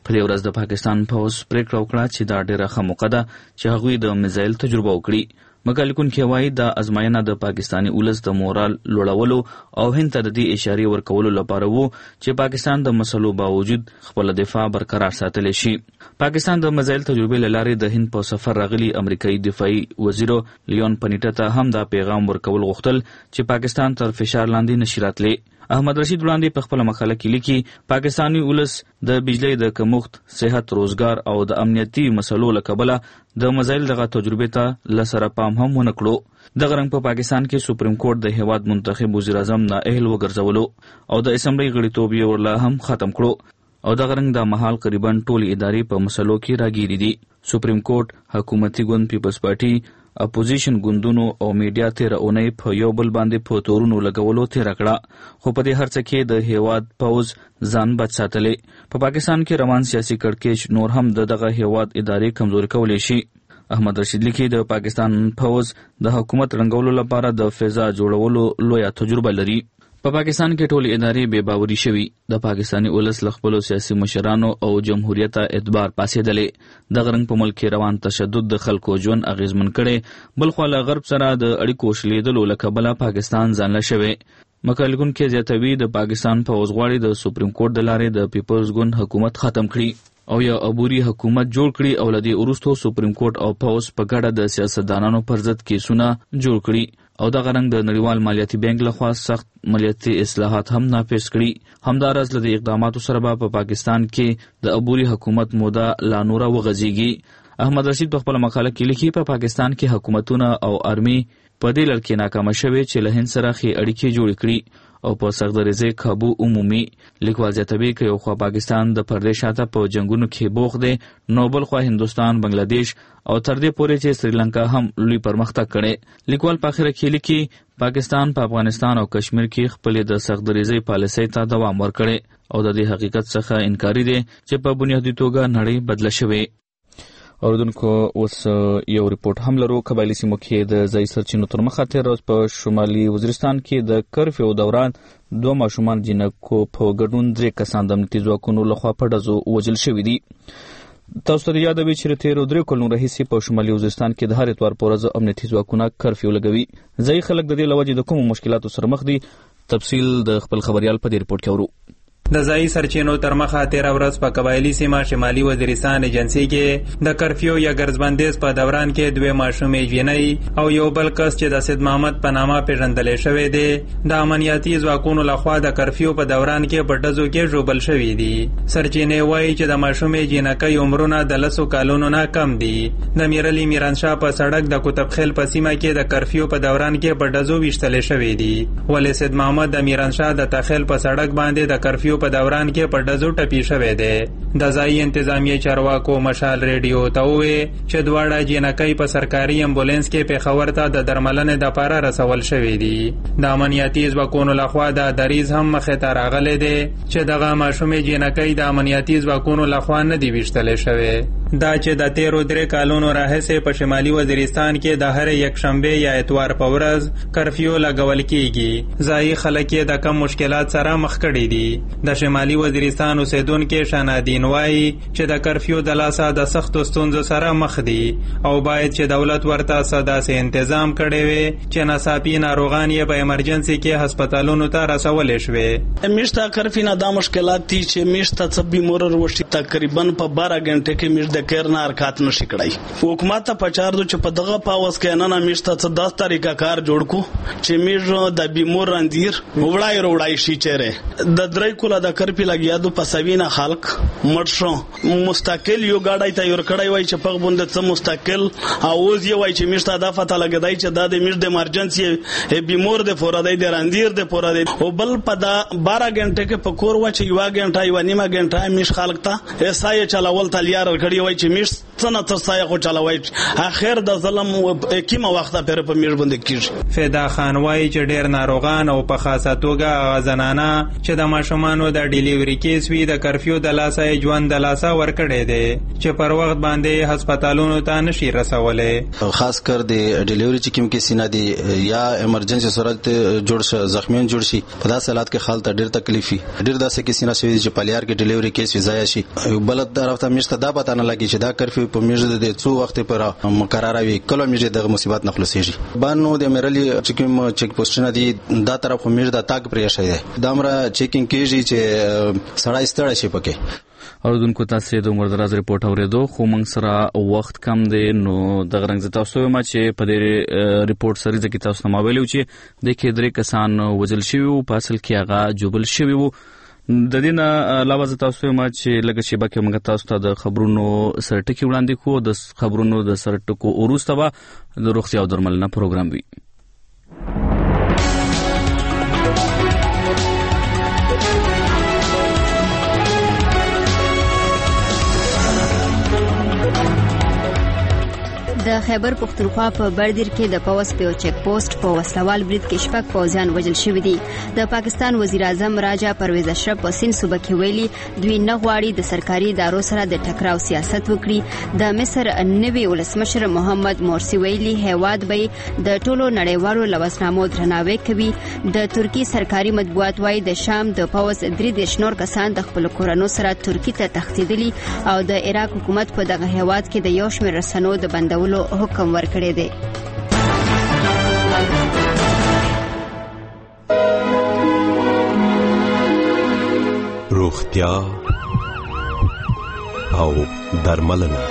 په دې ورځ د پاکستان پوز پریکړه وکړه چې دا ډېره ښه موقع ده چې هغوی د میزایل تجربه وکړي. مګر لیکونکي وایي دا ازموینه د پاکستاني ولس د مورال لوړولو او هند ته د دې اشارې ورکولو لپاره وو چې پاکستان د مسلو باوجود خپل دفاع برقرار ساتلی شي. پاکستان د میزایل تجربې له لارې د هند په سفر راغلي امریکایي دفاعي وزیر لیون پنیټا ته هم دا پیغام ورکول غوښتل چې پاکستان تر فشار لاندې نشي راتلی. احمد رشید وړاندې په خپله مقاله کې لیکي پاکستاني ولس د بجلی د کمښت، صحت، روزګار او د امنیتي مسلو له کبله د میزایل دغه تجربې ته له سره پام هم ونه کړو. دغه رنګ په پاکستان کې سپریم کورټ د هیواد منتخب وزیر اعظم نااهل وګرځولو او د اسمبلی غړیتوب یې ورله هم ختم کړو او دغه رنګ د مهال قریبا ټولې ادارې په مسلو کې راګیرې دي. سپریم کورټ، حکومتي ګوند پیپلز پارټي، اپوزیشن ګوندونو او میډیا تېره اونۍ په یو بل باندې په تورونو لګولو تېره کړه، خو په دې هر څه کې د هیواد پوز ځان بچ ساتلی. په پاکستان کې روان سیاسي کړکېچ نور هم د دغه هیواد ادارې کمزوري کولی شي. احمد رشید لیکي د پاکستان پوز د حکومت رنګولو لپاره د فضا جوړولو لویه تجربه لري. په پاکستان کې ټولې ادارې بې باوري شوي. د پاکستاني ولس له خپلو سیاسي مشرانو او جمهوریته اعتبار پاسېدلی. دغه رنګ په ملک کې روان تشدد د خلکو ژوند اغېزمن کړی. بلخوا له غرب سره د اړیکو شلېدلو له کبله پاکستان ځانله شوی. مقاله لیکونکي زیاتوي د پاکستان پوځ غواړي د سپریم کورټ د لارې د پیپلز ګوند حکومت ختم کړي او یو عبوري حکومت جوړ کړي او له دې وروستو سپریم کورټ او پوځ په ګډه د سیاستدانانو پر ضد کیسونه جوړ کړي او دغه رنګ د نړیوال مالیاتي بانک لخوا سخت مالیاتي اصلاحات هم نافذ کړي. همداراز له دې اقداماتو سره به په پاکستان کې د عبوري حکومت موده لا نوره وغځېږي. احمد رشید په خپله مقاله کې لیکي په پاکستان کې حکومتونه او ارمي په دې لړ کې ناکامه شوې چې له هند سره ښې اړیکې جوړې کړي او په سختدریزۍ کابو عمومي. لیکوال زیاتوي که یو خوا پاکستان د پردې شاته په جنګونو کې بوخت دی، نو بل خوا هندوستان، بنګلادیش او تر دې پورې چې سریلانکا هم لوی پرمختګ کړی. لیکوال په اخره کې لیکي پاکستان په افغانستان او کشمیر کې خپلې د سختدریزۍ پالیسۍ ته دوام ورکړی او د دې حقیقت څخه انکاري دی چې په بنیادي توګه نړۍ بدله شوې. اوریدونکو اوس یو ریپورت هم لرو. قبایلي سیمو کې د ځایي سرچینو تر مخه تېره ورځ په شمالي وزیرستان کې د کرفیو دوران دوه ماشومان جنکو په ګډون درې کسان د امنیتي ځواکونو لخوا په ډزو وژل شوي دي. تاسو ته یاد وي چې تېرو درې کلونو راهیسې په شمالي وزیرستان کې د هر اتوار په ورځ امنیتي ځواکونه کرفیو لګوي. ځایي خلک د دې له وجې د کومو مشکلاتو سره مخ دي؟ تفصیل د خپل خبریال په دې ریپورت کې اورو. د ځایي سرچینو تر مخه تېره ورځ په قبایلي سیمه شمالي وزیرستان ایجنسي کې د کرفیو یا ګرځبندیز په دوران کې دوې ماشومې جینۍ او یو بل کس چې د سید محمد په نامه پیژندلی شوی دی د امنیتي ځواکونو لخوا د کرفیو په دوران کې په ډزو کې ژوبل شوي دي. سرچینې وایي چې د ماشومې جینکۍ عمرونه د لسو کالونو نه کم دي. د میرلي میرانشاه په سړک د قطب خیل په سیمه کې د کرفیو په دوران کې په ډزو ویشتلی شوي دي. ولې سید محمد د میرانشاه د تخیل په سړک باندې د کرفیو په دوران کې په ډزو ټپي شوی دی. د ځایي انتظامیې چارواکو مشال ریډیو ته وویل چې دواړه جینکۍ په سرکاري امبولانس کې پېښور ته د درملنې دپاره رسول شوي دي. د امنیتي ځواکونو لخوا دا دریځ هم مخې ته راغلی دی چې دغه ماشومې جینکۍ د امنیتي ځواکونو لخوا نه دي ویشتلی شوې. دا چې د تیرو درې کالونو راهیسې په شمالي وزیرستان کې د هرې یکشنبې یا اتوار په ورځ کرفیو لګول کیږي. ځایي خلک یې د کم مشکلات سره مخ کړي دي. د شمالي وزیرستان اوسیدونکي شانادین وایي چې د کرفیو د لاسه د سختو ستونزو سره مخ دي او باید چې دولت ورته څه داسې تنظیم کړی وي چې ناڅاپي ناروغان یې په ایمرجنسي کې هسپتالونو ته رسولی شوې. میشته کرفی نه دا مشکلات دي چې میشته څه بیمور وروشي تقریبا په بارہ غنټه کې میش د کیر نه حرکت نشي کړی. حکومت ته پچار دو چې په دغه پاوس کې نه نه میشته څه داس طریقه کار جوړ کو چې میش د بیمور راندیر وړای وړای شي چیرې د درې کوله د کرفی لګیا دو پسوینه خلق مرشو مستقل یو گاډای ته یور کړای وای چې په بوند څه مستقل اوز یو وای چې میشته د فته لګدای چې د د میش د ایمرجنسي بیمور د فورادای د راندیر د فورادای او بل په دا بارہ غنټه کې پکور و چې یو غنټه یو نیمه غنټه میش خلق ته ایسای چلاول تلیار کړی وای چې میش څنګه ترسایه خو چلوي اخر د ظلم کیمه وخت پر په میړ باندې کیږي. فدا خان وایي چې ډېر ناروغان او په خاصه توګه زنانه چې د ماشومانو د ډیلیوري کیس وي د کرفیو د لاسه ژوند د لاسه ورکړی دی چې پر وخت باندې هسپتالونو ته نشي رسولای. خاص کر د ډیلیوري چې کوم کیس نه دی یا ایمرجنسي صورت جوړ شي زخمیان جوړ شي په داسې حالات کې خالته ډېر تکلیفي ډېر داسې کیس نه شوی چې پالیار کې ډیلیوري کیس وزایا شي. بل طرف ته مشته دا پته نه لګي چې دا کرفیو په میژه د څو وخت پر مقرره وي کله میژه د مصیبت نه خلاصيږي. بانو د امرالي چې کوم چیک پوسټونه دي دا طرف خو میژه د تاګ پرې شي دی دا امر چیکینګ کیږي چې سړی ستړی شي پکې. اوردونکو تاسو د عمر دراز ریپورت اوریدو خو موږ سره وخت کم دی نو د غرنګ ز تاسو ما چې په دې ریپورت سره د تاسو نو ویلو چې د کې درې کسان وژل شوی او په اصل کې هغه جوبل شوی وو. د دې نه علاوه ز تاسو ما چې لږ شي بکه موږ تاسو ته د خبرونو سرټکی وړاندې کو د خبرونو د سرټکو وروسته به د روغتیا او درملنه پروګرام وي. د خیبر پختونخوا په بردیر کې د پوس په چیک پوسټ په وسلوال برید کې شپږ پوځیان وژل شوي دي. د پاکستان وزیر اعظم راجا پرویز اشرف په سین صوبه کې ویلي دوی نه غواړي د سرکاري ادارو سره د ټکراو سیاست وکړي. د مصر نوي ولسمشر محمد مورسی ویلي هیواد به د ټولو نړیوالو لوثنامو درناوی کوي. د ترکی سرکاري مطبوعات وایي د شام د پوس درې دیرش نور کسان د خپل کورونو سره ترکی ته تښتېدلي او د عراق حکومت په دغه هیواد کې د یو شمېر رسنیو د بندولو حکم ورکړی دی. روغتیا او درملنه.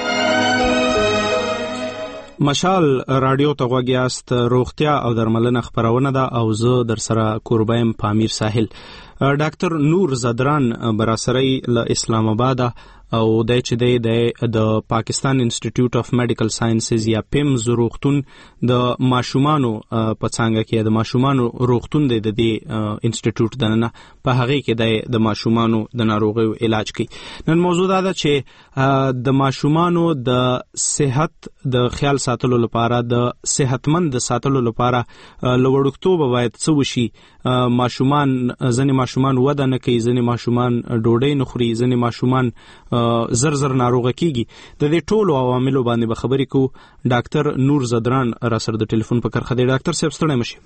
مشال رادیو ته غوږ یاست. روغتیا او درملنه خبرونه ده او زه در سره کوربایم پامیر ساحل. ډاکټر نور زدران براسري له اسلام آباد او د چې د د پاکستان انسټیټیوټ اف میډیکل ساينسز یا پیمز روغتون د ماشومانو په څنګه کې د ماشومانو روغتون د دې انسټیټیوټ دننه په هغه کې د ماشومانو د ناروغیو علاج کوي. نن موضوع دا ده چې د ماشومانو د صحت د خیال ساتلو لپاره د صحتمند ساتلو لپاره لوړکتوب باید څه وشي. ماشومان ځنې ماشومان وده نه کوي ځنې ماشومان ډوډۍ نه خوري ځنې ماشومان زر زر ناروغه کیږي. د دې ټولو عواملو باندې به خبرې کوو. ډاکټر نور زدران را سره د ټلیفون په کرخه دی. ډاکټر صاحب ستړی مشي.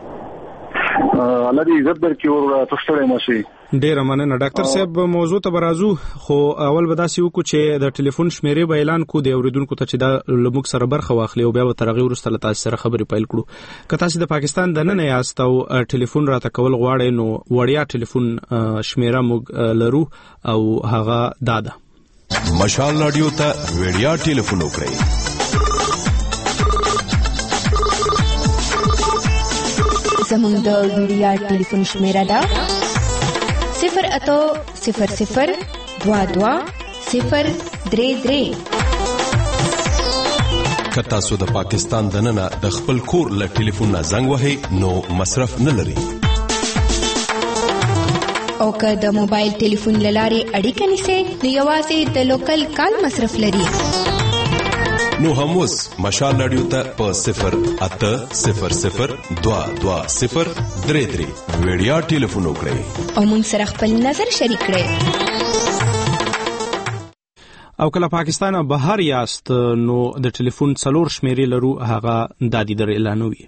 الله دې عزت درکړي او تاسو ماشي. ډیر مننه ډاکټر صاحب. موضوع ته برازو خو اول به داسې وکړو چې د ټلیفون شمیرې به اعلان کو د اوریدونکو ته چې دا لموږ سره برخه واخلي او بیا به ترغه ورسته له تاسو سره خبرې پیل کړو. که تاسو د پاکستان د نن یاست او ټلیفون راته کول غواړئ نو وړیا ټلیفون شمیره موږ لرو او هغه داده. مشال رادیو ته وړیا ټلیفون وکړئ. زمونږ د وړیا ټلیفون شمیره ده صفر اتو صفر صفر دوا دوا صفر درې درې. که تاسو د پاکستان دننه د خپل کور له ټلیفون نه زنګ وهئ نو مصرف نه لري. او که د موبایل ټلیفون لارې اړیکه نیسئ نو یوازې د لوکل کال مصرف لري. نو هم اوس مشال رادیو ته په صفر اته صفر صفر دوا دوا صفر درې درې وړیا ټلیفون وکړئ او موږ سره خپل نظر شریک کړئ. او کله پاکستان بهر یاست نو د ټلیفون څلور شمیرې لرو هغه دادی در اعلانوي.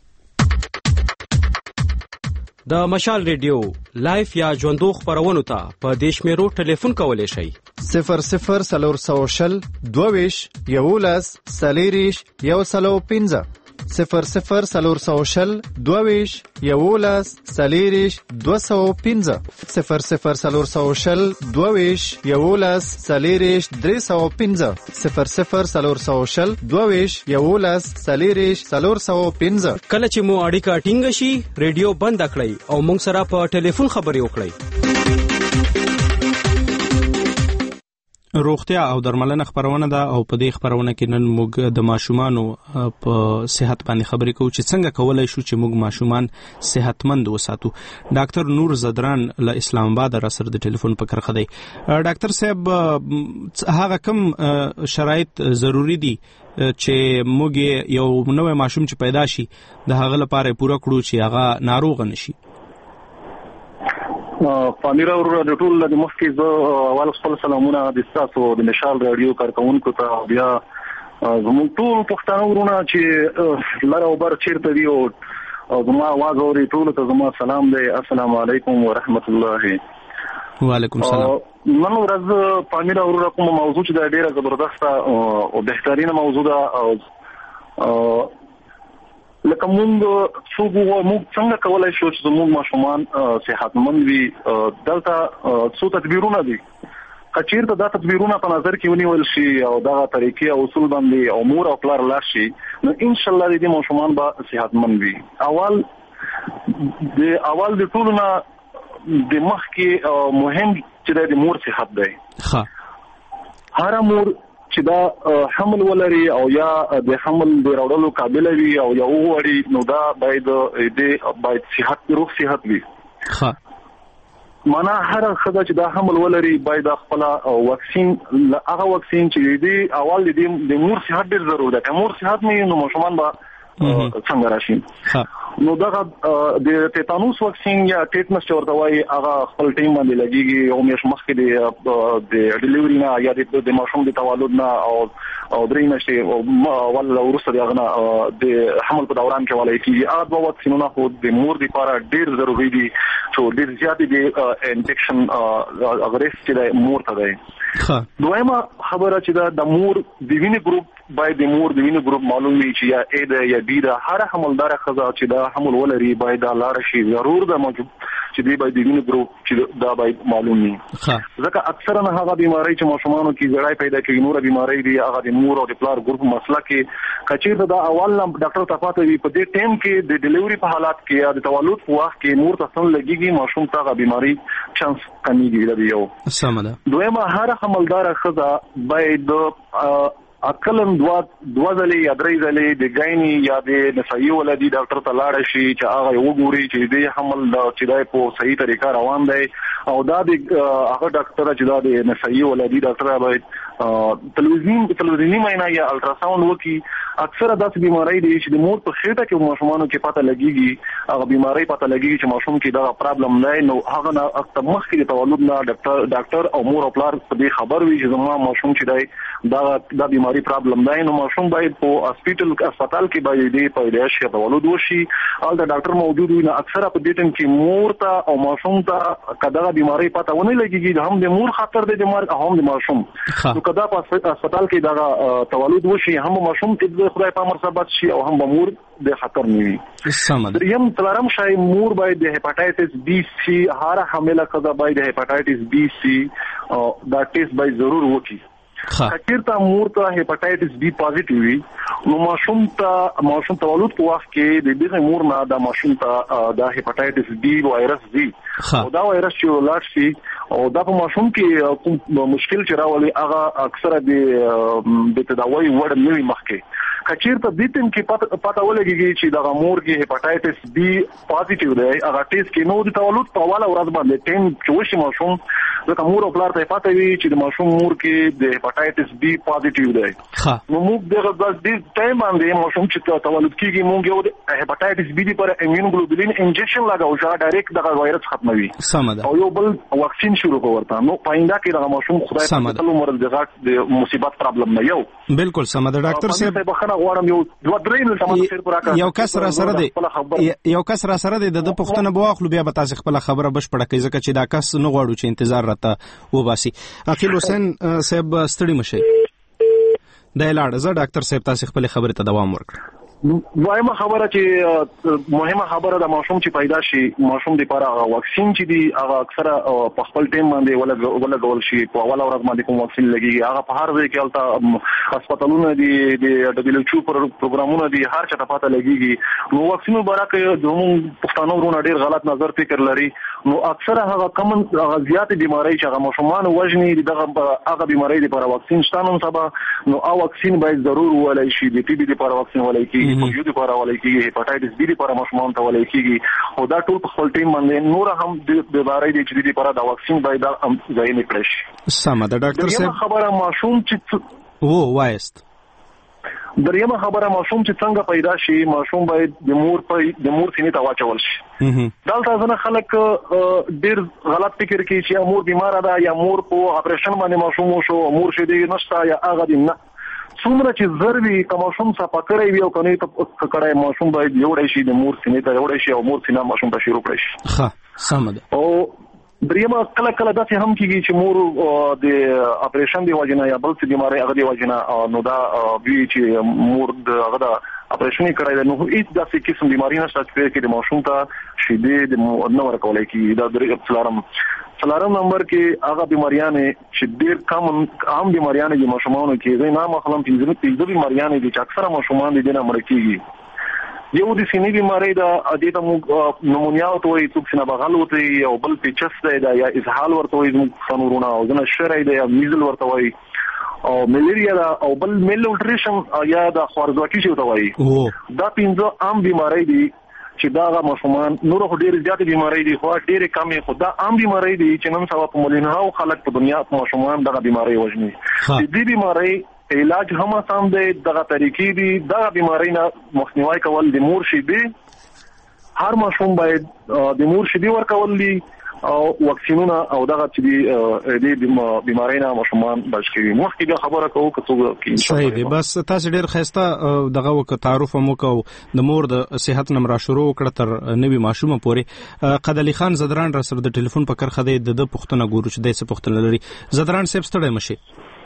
د مشال ریډیو لایف یا ژوندو خبرونو ته په دیش میرو ټلیفون کولای شئ. صفر صفر سلور سوشل دوویش یولس سلیریش یو سلو پینځه صفر صفر سلور سوشل دوویش یولس سلیریش دو سو پینځه صفر صفر سلور سوشل دوویش یولس سلیریش درې سو پینځه صفر صفر سلور سوشل دوویش یولس سلیریش سلور سو پینځه. کله چې مو اړیکه ټینګ شي ریډیو بند کړئ او موږ سره په ټلیفون خبرې وکړئ. روغتیا او درملنه خبرونه ده او په دې خبرونه کې نن موږ د ماشومانو په صحت باندې خبرې کوو چې څنګه کولای شو چې موږ ماشومان صحتمند وساتو. ډاکټر نور زدران له اسلام آباد را سره د ټلیفون په کرخه دی. ډاکټر صاحب هغه کوم شرایط ضروری دي چې موږ یو نوې ماشوم چې پیدا شي د هغه لپاره پوره کړو چې هغه ناروغ نشي؟ پامیر اور د ټول د مخکې زه اول خپل سلامونه د تاسو د مشال رادیو کارکونکو ته بیا زموږ ټول پښتانه ورونه چې لاره وبر چیرته دی او زما आवाज اوري ټول ته زما سلام دی. السلام علیکم ورحمت الله. وعلیکم السلام. نن ورځ پامیر اور کوم موضوع چې ډیره زبردسته او بهترینه موضوع ده. لکه موږ څوک وو موږ څنګه کولای شو چې موږ ماشومان صحتمند وي. دلته څو تدبیرونه دي کچیرته دا تدبیرونه په نظر کې ونیول شي او دا طریقې او اصول باندې او مور او پلار لاړ شي نو ان شاء الله دې ماشومان به صحتمند وي. اول د اول د ټولو نه د مخ کې مهم چې د مور صحت دی. ښه هر مور چې دا حمل ولري او یا د حمل د راوړلو قابل وي او یا وغواړي نو دا باید د باید صحت روغ صحت وي. ښه معنا هر خدای چې دا حمل ولري باید خپل واکسین هغه واکسین چې دی اول د مور صحت ډیر ضروري ده. مور صحت نه نو ماشومان به څنګه راشي. نو دغه د ټیټانوس واکسین یا ټیټنس چې ورته وایي هغه خپل ټیم باندې لګيږي او مېش مخکې د د ډیلیوري نه یا د ماشوم د تولد نه او او درې میاشتې ول ورسره دغه نه د حمل په دوران کې ولای کیږي. هغه دوه واکسینونه خو د مور لپاره ډیر ضروري دي چې ډیر زیات دي انفیکشن اغریس چې د مور ته دی. دویمه خبره چې دا د مور د وینې ګروپ باید د مور د وینې ګروپ معلوم وي چې یا اې ده یا بي ده. هر حملدار ښځه چې دا حمل ولري باید دا لاړ شي ضرور د موجود چې دی باید د وینې ګروپ چې دا باید معلوم وي. ځکه اکثرا هغه بیماری چې ماشومانو کې زړای پیدا کوي نور بیماری دي هغه د مور او د پلار ګروپ مسله کې کچې دا اول نم ډاکټر ته پاتې وي په دې ټیم کې د ډیلیوري په حالات کې یا د تولد په وخت کې مور ته څنګه لګيږي ماشوم ته هغه بیماری چانس کمیږي دی. یو سم ده. دویمه هر حملدار ښځه باید اکلن دوا دوا ځلې یا درې ځلې د ګایني یا د نسایي ولادي ډاکټر ته لاړ شي چې هغه وګوري چې د حمل چې دای په صحیح طریقه روان دی او دا د هغه ډاکټر چې دا د نسایي ولادي ډاکټر باید تلویزیون تلویزیونی معاینه یا الټراساوند وکي. اکثره داسې بیماری دي چې د مور په خېټه کې ماشومانو کې پته لګيږي هغه بیماری پته لګيږي چې ماشوم کې دا پرابلم نه نو هغه نه اکثر مخکې د تولد نه ډاکټر ډاکټر او مور او پلار په دې خبر وي چې زما ماشوم چې دی دا دا بیماری پرابلم نه نو ماشوم باید په هسپتال هسپتال کې باید دی پیدائش یا تولد وشي او دا ډاکټر موجود وي. نه اکثره په دې ټیم کې مور ته او ماشوم ته کدا بیماری پته ونه لګيږي هم د مور خطر دی د مرګ هم د ماشوم نو کدا په هسپتال کې دا تولد وشي هم ماشوم کې خدای په امر ثبت شي او هم مور د خطر نه وي. دریم تلارم شای مور باید د هپاتایټس بی سی هر حامله کدا باید د هپاتایټس بی سی دا ټیسټ باید ضرور وکړي. کچیرته مور ته هپاتایټس بی پازیټیو وي نو ماشوم ته ماشوم تولد په وخت کې د دې مور نه د ماشوم ته د هپاتایټس بی وایرس وي او دا وایرس چې ولر شي او دا په ماشوم کې کوم مشکل چې راولي هغه اکثره د د تداوی وړ نه وي مخکې. کچیرته د دې کې پته ولګيږي چې د مور کې هپاتایټس بی پازیټیو دی هغه ټیسټ کې نو د تولد په اوله ورځ باندې ټیم چې وشي ماشوم ځکه مور او پلار ته پته وي چې د ماشوم مور کې د هپاتایټس بی پازیټیو دی نو موږ دغه د دې ټایم باندې ماشوم چې تولد کیږي موږ یو د هپاتایټس بی لپاره ایمونوګلوبولین انجکشن لګاو چې ډایرکټ دغه وایرس ختموي او یو بل واکسین شروع کوورته نو پاینده کې دغه ماشوم خدای په خپل عمر دغه د مصیبت پرابلم نه یو بالکل سم ده. ډاکټر صاحب غواړم یو دوه درې منټه مخکې خیر پراکا یو کس را سره دی یو کس را سره دی د پښتنه بواخلو بیا به تاسو خپل خبره بشپړه کوي ځکه چې دا کس نه غواړو چې انتظار راته وباسي. عقیل حسین صاحب ستړي مشه دا لاړ زه ډاکټر صاحب تاسو خپل خبره ته دوام ورکړئ. وایم خبره چې مهمه خبره د ماشوم چې پیدا شي ماشوم لپاره واکسین چې دی هغه اکثره په خپل ټیم باندې ولا ولا ډول شي په اوله ورځ باندې کوم واکسین لګيږي هغه په هر ځای کې البته هسپتالونه دي د ډبلیو ایچ او پروګرامونه دي هر چا ته پته لګيږي نو واکسین مبارک دوم پښتنو ورونه ډیر غلط نظر فکر لري نو اکثره هغه کمن هغه زیات بیماری چې هغه ماشومان وژني دغه هغه بیماری لپاره واکسین شته نن سبا نو او واکسین باید ضرور ولای شي د ټي بي لپاره واکسین ولای کیږي پولیو لپاره ولای کیږي هپاتایټس بی لپاره ماشومان ته ولای کیږي او دا ټول په خپل ټیم باندې نور هم د بیماری د چې لپاره دا واکسین باید ځای نه کړی شي. سم ده ډاکټر صاحب. خبره ماشوم چې وو وایست دریمه خبره ماشوم چې څنګه پیدا شي ماشوم باید د مور په د مور سینې ته واچول شي. دلته ځنه خلک ډیر غلط فکر کوي چې مور بیمار ده یا مور په اپریشن باندې ماشوم شو مور شه دی نشته یا هغه دی نه څومره چې ضروري کوم ماشوم څه پکړی وي او کني ته کړای ماشوم باید یوړی شي د مور سینې ته یوړی شي او مور سینې ماشوم ته شروع کړی شي. ښه سم ده. او دریمه کله کله داسې هم کیږي چې مور د اپریشن دی وجنه یا بل څه بیماری هغه دی وجنه نو دا وی چې مور د هغه د اپریشن کړای نو هیڅ داسې قسم بیماری نشته چې د ماشوم ته شیدې د نو ورکولای کی دا درې څلورم څلورم نمبر کې هغه بیماریان چې ډیر کم عام بیماریان دي ماشومانو کې زي نه مخالم پنځه پنځه بیماریان دي چې اکثره ماشومان دي نه مړ کیږي. یو د سینې بیماری دا د دې نمونیا او توي څوک سینه بغل وته او بل پیچس دی یا اسهال ورته وي څنورونه او ځنه شری دی یا میزل ورته وي او ملیریا دا او بل میل نیوټریشن یا د خوارزواکي شي وته وي دا پنځه عام بیماری دي چې دا ماشومان نور خو ډېر زیات بیماری دي خو ډېر کمې خو دا عام بیماری دي چې نن سبا په مولینه او خلک په دنیا په ماشومان دغه بیماری وژني. دې بیماری علاج هم آسان دی دغه طریقې دي دغه بیماری نه مخنیوي کول د مور شیدي هر ماشوم باید د مور شیدي ورکول دي او واکسینونه او دغه چې د بیماری نه ماشومان بچ کیږي. مخکې د خبره کوو که څه صحیح دی. بس تاسو ډیر خسته دغه وک تعارف مو کو د مور د صحت نمبر شروع کړ تر نوی ماشومه پورې. قدلی خان زدران را سره د ټلیفون په کر خدای د پښتنه ګورو چې د څه پښتنه لري. زدران صاحب ستړی مشي.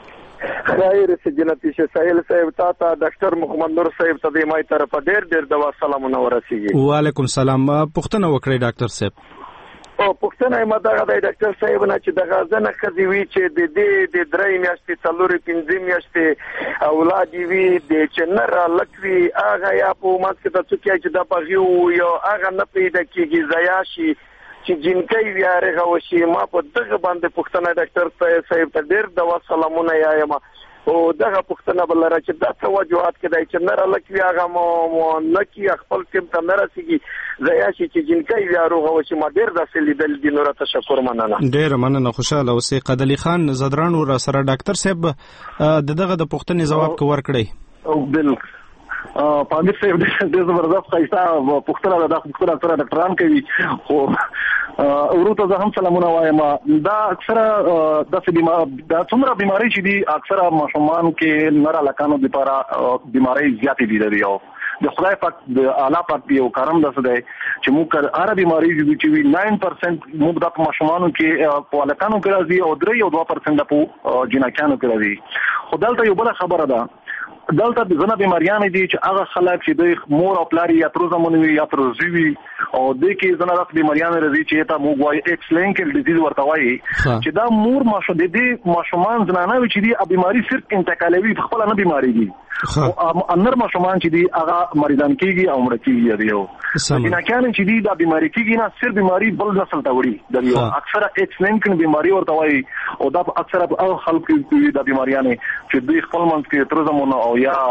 خیر سجنه پیشه سهیل صاحب تا ته ډاکټر محمد نور صاحب ته د مای طرف ډیر ډیر دوا سلامونه ورسیږي. وعلیکم السلام. پښتنه وکړی ډاکټر صاحب. او پښتنه ما دغه د ډاکټر صاحب نه چې دغه ځنه خزي وی چې د دې د درې میاشتې څلورې پنځه میاشتې اولاد وی د چنر لکوي هغه یا په ماسک ته څوک چې د پغیو یو هغه نه پیدا کیږي زیا شي چې جنکې ویاره غوشي ما په دغه باندې پښتنه ډاکټر صاحب ته ډیر دوا سلامونه یایم او دغه پښتنه بل را چې د توجهات کړای چې نه لکوي هغه مو نکی خپل ټیم ته نه رسیږي زیا شي چې جنکې ویاره غوشي ما ډیر د سلیدل د نور تشکر مننه. ډیر مننه خوشاله اوسې. قدلی خان زدران ور سره ډاکټر صاحب دغه د پښتنې جواب کور کړی. او بالکل پامیر صاحب د زبردست خایسته پښتنه د پښتنه ډاکټر ډاکټران کوي خو ورته زه هم سلامونه وایم. دا اکثره د د څومره بیماری چې دي اکثره ماشومان کې نره لکانو لپاره بیماری زیاتې دي دی او د خدای پاک د اعلی پاک یو کارم دسه دی چې موږ هر بیماری چې وی نهه پرسنټ موږ د ماشومانو کې په لکانو کې راځي او درې او دوه پرسنټ په جنکانو کې راځي. خو دلته یو بل خبره ده دلته د زنه بیماریان دي چې هغه خلک چې د مور او پلار یا تر زمونوي یا تر زوی او د کې زنه د بیماریان راځي چې ته موږ وایي ایکس لینکل ډیزیز ورته وایي چې دا مور ماشو د دې ماشومان زنانه چې دي بیماری صرف انتقالوي خپل نه بیماری دي او انر ماشومان چې دي هغه مریضان کیږي او مړ کیږي دی او جنکان چې دي دا بیماری کیږي نه صرف بیماری بل نسل ته وړي دی اکثره ایکس لینکل بیماری ورته وایي او دا اکثره هغه خلک چې د بیماریان چې دوی خپل منځ کې تر زمونه او یا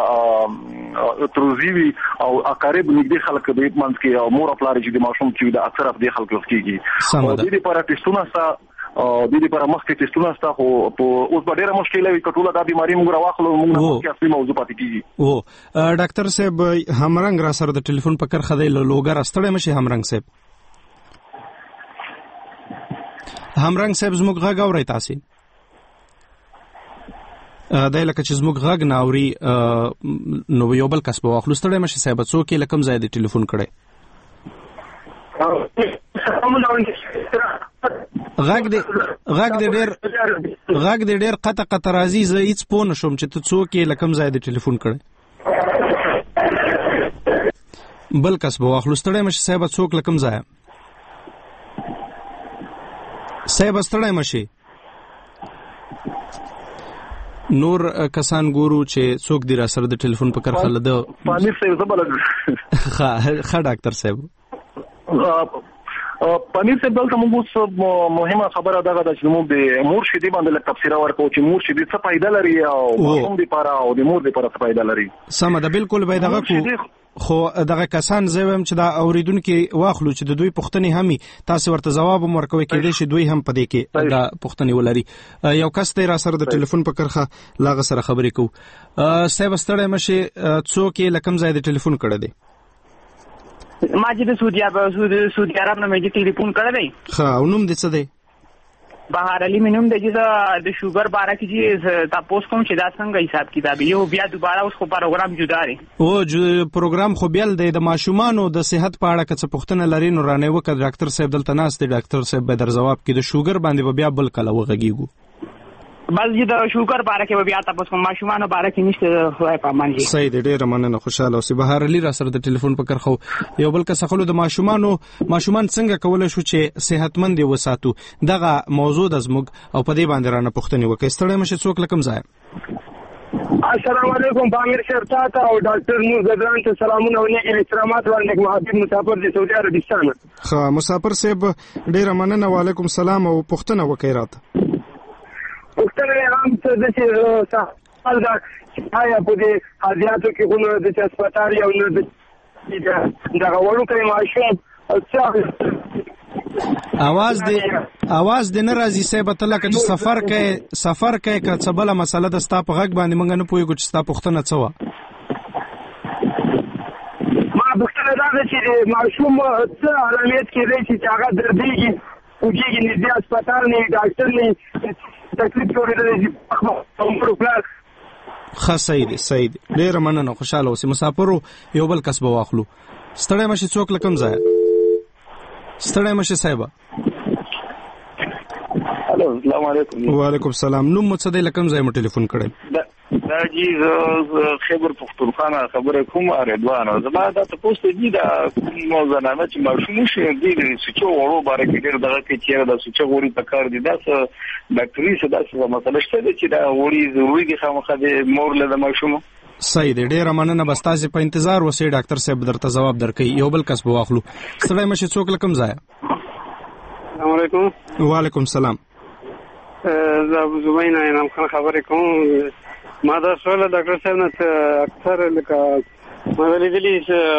تروزیوی او اقارب نږدې خلک د منځ کې او مور خپل چې د ماشوم چې د اکثره د خلکو کېږي او د دې لپاره ټیسټونه ستا او د دې لپاره مخکې ټیسټونه ستا خو په اوس ډېره مشکله وي کټوله دا بیماری موږ راواخلو موږ کې اصلي موضوع پاتې کیږي. او ډاکټر صاحب همرنګ را سره د ټلیفون په کر خدای لوګر استړی مشي همرنګ صاحب همرنګ صاحب زموږ غږ اوري تاسو دا لکه چې زموږ غږ ناوري نو یو بل کس په واخلو ستړی مشه صاحب څوک یې لکم زیات ټلیفون کړي غږ دې غږ دې ډېر غږ دې ډېر قطع قطع راځي زه هیڅ پوه نه شوم چې ته څوک یې لکم زیات ټلیفون کړي بل کس په واخلو ستړی مشه صاحب څوک لکم زای صاحب ستړی مشه نور کسان ګورو چې څوک دی را سره د ټلیفون په کر خله ده پامیر صاحب زبل ها ها ډاکټر صاحب پنیر صاحب دلته موږ مهمه خبره دغه د چې موږ د مور شیدې باندې لږ تفسیر ورکړو چې مور شیدې څه فائدہ لري او ماشوم لپاره او د مور لپاره څه فائدہ لري. سم ده، بالکل به دغه کو خو دغه کسان زویم چې دا اوریدونکو واخلو چې د دوی پوښتنې همي تاسو ورته جواب ورکوي کېدای شي دوی هم پدې کې دا پوښتنې ولري. یو کس ته را سره د ټلیفون په کرخه لاغه سره خبرې کو. صاحب ستړی مشه څوک یې لکم ځای د ټلیفون کړه دی؟ ما چې د سعودي عرب سعودي عرب نه مې ټلیفون کړه دی. ښه، او نوم دې څه دی؟ بهار علي مینوم د چې د شوګر باره کې چې تاسو کوم چې دا څنګه حساب کتاب یو بیا دوباره اوس خو پروګرام جدا دی. او پروګرام خو بیل دی د ماشومانو د صحت په اړه که څه پوښتنه لري نو رانه وکړه. ډاکټر صاحب دلته ناست دی، ډاکټر صاحب به در جواب کړي. د شوګر باندې بیا بل کله وغږیږو. بس چې د شوګر باره کې بیا تاسو کوم ماشومانو باره کې نشته خدای پامان جی. صحیح دی، ډېر مننه، خوشاله اوسئ. بهار علي را سره د ټلیفون په کرخو یو بل کس خلو د ماشومانو ماشومان څنګه کولای شو چې صحتمند وساتو دغه موضوع د زموږ او په دې باندې رانه پوښتنه وکړي. ستړی مشه څوک لکم ځای. السلام علیکم بامیر شرطا او ډاکټر نور زدران ته سلامونه او نیک احترامات ورنګ محبوب مسافر د سعودي عربستان. ښه مسافر صاحب ډېر مننه، وعلیکم السلام او پوښتنه وکړئ راته. پښتنه هم څه د چې سوال دا آیا په دې حاجیاتو کې غوڼه د هسپتال یو نه د دغه وړوکی ماشوم اواز دې اواز دې نه راځي صاحب ته لکه چې سفر کې سفر کې که څه بل مسله د ستا په غږ باندې موږ نه پوهیږو چې ستا پوښتنه څه وه. ما پوښتنه دا ده چې ماشوم څه علامات کېدای شي چې هغه دردېږي وږېږي نږدې هسپتال نه ډاکټر نه تکلیف جوړېدلی. ښه صحیح دی صحیح دی، ډېره مننه، خوشحاله اوسئ. مسافرو یو بل کس به واخلو. ستړی مشي څوک له کوم ځایه؟ ستړی مشي صاحبه. هلو السلام علیکم. وعلیکم السلام. نوم مو څه دی، له کوم ځای مو ټلیفون کړی؟ دا جی خیبر پختونخوا خبره کوم رضوان زما دا تاسو دې دا مو زنانه چې ماشوم شي دې چې ورو باره کې ډېر دغه کې چې دا چې وړي پکار دي دا ډاکټري څه دا څه مسله شته چې دا وړي ضروري دي خامخا د مور له ماشوم. صحیح دی، ډېر مننه، بس تاسو په انتظار اوسئ، ډاکټر صاحب درته جواب درکړي. یو بل کس به واخلو. ستړی مشي څوک له کوم ځای؟ السلام علیکم. وعلیکم السلام. زه زبینا انعام خان خبرې کوم. ما دا سوال ډاکټر صاحب نه اکثر لکه ما ویلي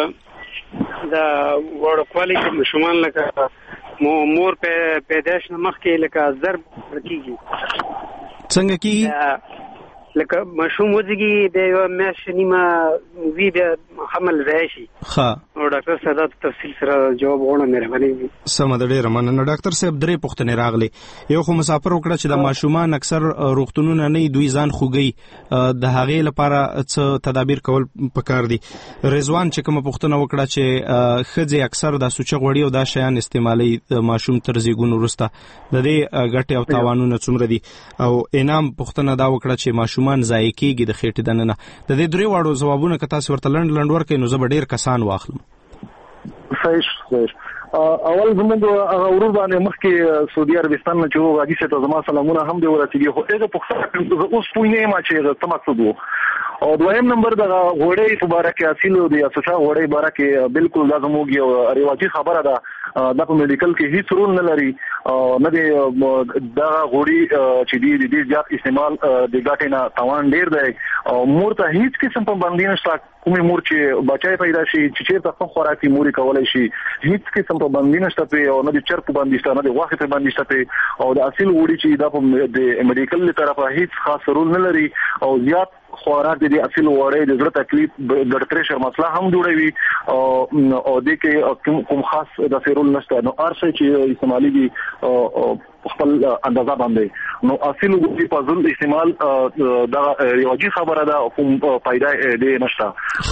چې دا وړوکوالي کې ماشومان لکه مور په پیدائش نه مخکې لکه ضرب کیږي. څنګه کیږي؟ لکه ماشوم وځي د یو میاشتې نیمه وی بیا حمل راشي. ښه، او ډاکټر صاحب ته تفصیل سره جواب غواړم، مهرباني. سمه ده، ډېره مننه. ډاکټر صاحب درې پوښتنې راغلي. یو خو مسافر وکړه چې د ماشومان اکثر روغتونونه نه دوی ځان خوږي، د هغې لپاره څه تدابیر کول پکار دي. رضوان چې کومه پوښتنه وکړه چې ښځې اکثر دا سوچه غوړي او دا شیان استعمالوي د ماشوم تر زیږون وروسته، د دې ګټې او تاوانونه څومره دي. او انعام پوښتنه دا وکړه چې ماشومان ضایع کېږي د خېټې دننه. د دې درې واړو ځوابونه که تاسو ورته لنډ لنډ ورکړئ نو زه به ډېر کسان واخلم. صحیح صحیح. اول زموږ هغه ورور باندې مخکې سعودي عربستان نه چې وو غاږي ته زما سلامونه هم دی ورسېږي، خو هغه پوښتنه کوم اوس پوه نه یم چې څه مقصد وو. او دویم نمبر د غوړې په باره کې اصیل دی اساسا غوړې باره کې بالکل لازم وګي او رواجي خبره ده. دا په میډیکل کې هیڅ رول نه لري، نه دی دا غوړي چې دی د دې زیات استعمال د ګټې نه تاوان ډیر دی. مور ته هیڅ قسم پابندي نشته، کومې مور چې بچای پیدا شي چې چیرته څه خوراکي موري کولای شي، هیڅ قسم پابندي نشته په، او نه د چرپ باندې شته، نه د واخې پابندي شته په. او د اصل غوړي چې دا په د میډیکل له طرفه هیڅ خاص رول نه لري، او زیات خوراک د اصل وړې د زړه تکلیف بلډ پريشر مسله هم جوړوي، او د کې کوم خاص د رول نشته. نو ارشي چې استعمالي دي خپل اندازه باندې، نو اصل وګړي په ځل استعمال دا ریواجی خبره ده، کوم پیدا دې نشته.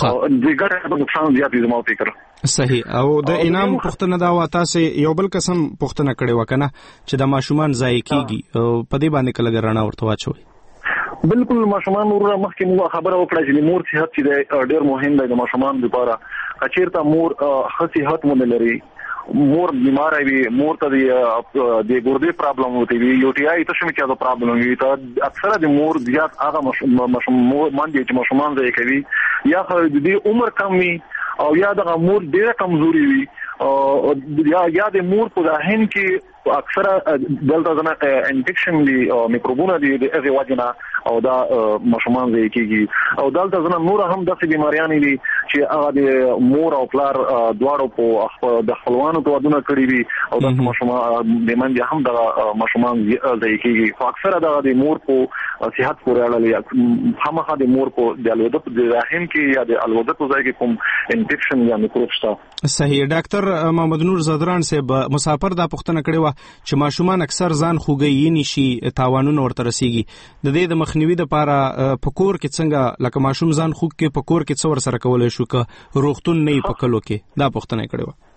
د ګټه په نقصان زیات دي زموږ فکر. صحیح. او د انعام پوښتنه دا و تاسو یو بل قسم پوښتنه کړې وکنه چې د ماشومان ضایع کیږي، په دې باندې کله ګرانه ورته واچوي. بالکل ماشومان ور مخکې مو خبره وکړه چې مور صحت چې ډېر مهم دی د ماشومان لپاره. اچیرته مور ښه صحت مونږ لري، مور بیمار وي، مور ته د ګردې پرابلم وتی وي، یو ټي آی ته شمه کې دا پرابلم وي، ته اکثره د مور زیات هغه ماشوم باندې چې ماشومان ځای کوي یا د عمر کم وي او یا د مور ډېره کمزوري وي، یا یا د مور په ذهن کې اکثره دلته ځنه انفیکشن دي او میکروبونه دي د هغه وجنه او دا ماشومان ځای کېږي او دلته ځنه نور هم داسې بیماریان دي چې هغه د مور او پلار دواړو په د خپلوانو په ودونه کړی وي او د ماشومان د منځ هم د ماشومان ځای کېږي خو اکثره د مور په صحت پورې اړه لري همغه د مور په د الوده په ذهن کې یا د الوده په ځای کې کوم انفیکشن یا میکروب شته صحیح ډاکټر محمد نور زدران صاحب مسافر دا پوښتنه کړې و چې ماشومان اکثر ځان خوږی نشي تاوانونه ورته رسیږي د دې د مخنیوي لپاره په کور کې څنګه لکه ماشوم ځان خوږ کې په کور کې څو ور سره کولای شو که روغتون نه پکلو کې دا پوښتنه کړې و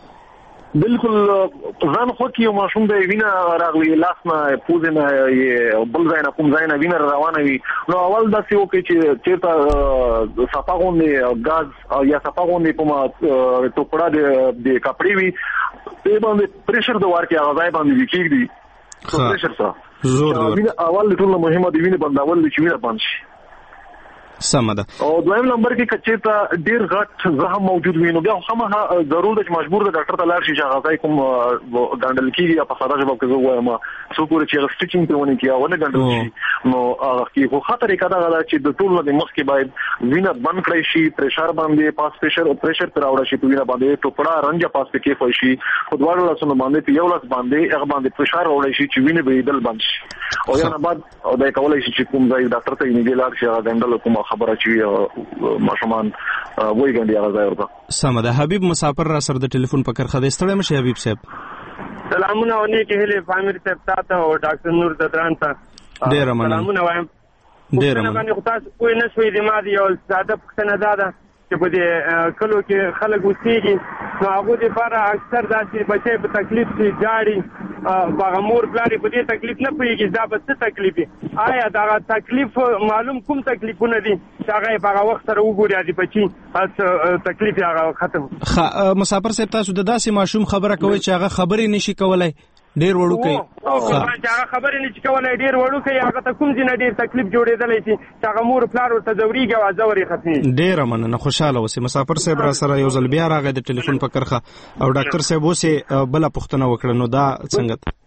بالکل ځان خو کې ماشوم د وینه راغلي لاسنه پوزنه بل ځای نه کوم ځای نه وینه روانه وي نو اول دا څه وکړي چې چیرته صفاغونې غاز یا صفاغونې په ټوکړه د د کپړې وي په باندې پریشر د ورکه غځای باندې کېږي خو پریشر سره زور دی اول ټول مهمه دی وینه بندول چې وینه بند شي سم ده او دویم نمبر کې کچې ته ډیر غټ زخم موجود وي نو بیا همغه ضرور د مجبور د ډاکټر ته لاړ شي چې هغه کوم ګاندل کیږي یا په ساده ژبه کې زه وایم څو پورې چې سټیچینګ په ونه کې او نه ګاندل شي نو هغه کې خو خطر یې کدا غلا چې د ټول د مخ کې باید وینه بند کړی شي پریشر باندې پاس پریشر پریشر تر راوړل شي په وینه باندې ټوکړه رنجه پاس کې فوي شي خو دواړو لاسونو باندې په یو لاس باندې هغه باندې پریشر راوړل شي چې وینه به دل بند شي او یا نه بعد او دا کولای شي چې کوم ځای ډاکټر ته یې لاړ شي هغه ګاندل کوم خبره چې ماشومان وای ګنډي هغه ځای ورته سم ده حبیب مسافر را سره د ټلیفون په کرخه د ستړی مشه حبیب صاحب سلامونه ونی کې هله فامیر صاحب تاسو او ډاکټر نور زدران ته ډیر مننه سلامونه وایم ډیر مننه باندې تاسو کوی نه شوي د ما دی او ساده پښتنه ده چې په دې کلو کې خلک وسیږي نو هغه د لپاره اکثر داسې بچي په تکلیف کې جاړي باغ مور پلاری په دې تکلیف نه پويږي دا به څه تکلیف آیا دا تکلیف معلوم کوم تکلیفونه دي چې هغه په هغه وخت سره وګوري دي بچي اس تکلیف هغه ختم مسافر صاحب تاسو د داسې ماشوم خبره کوي چې هغه خبرې نشي کولای ډیر وړو کوي او هغه خبرې نشي کولای ډیر وړو کوي هغه ته کوم ځینې ډیر تکلیف جوړېدلی چې هغه مور پلار ورته ځوريږي او ځوري ختمي ډیر مننه خوشاله اوسئ مسافر صاحب را سره یو ځل بیا راغی د ټلیفون په کرخه او ډاکټر صاحب اوسه بل پوښتنه وکړه نو دا څنګه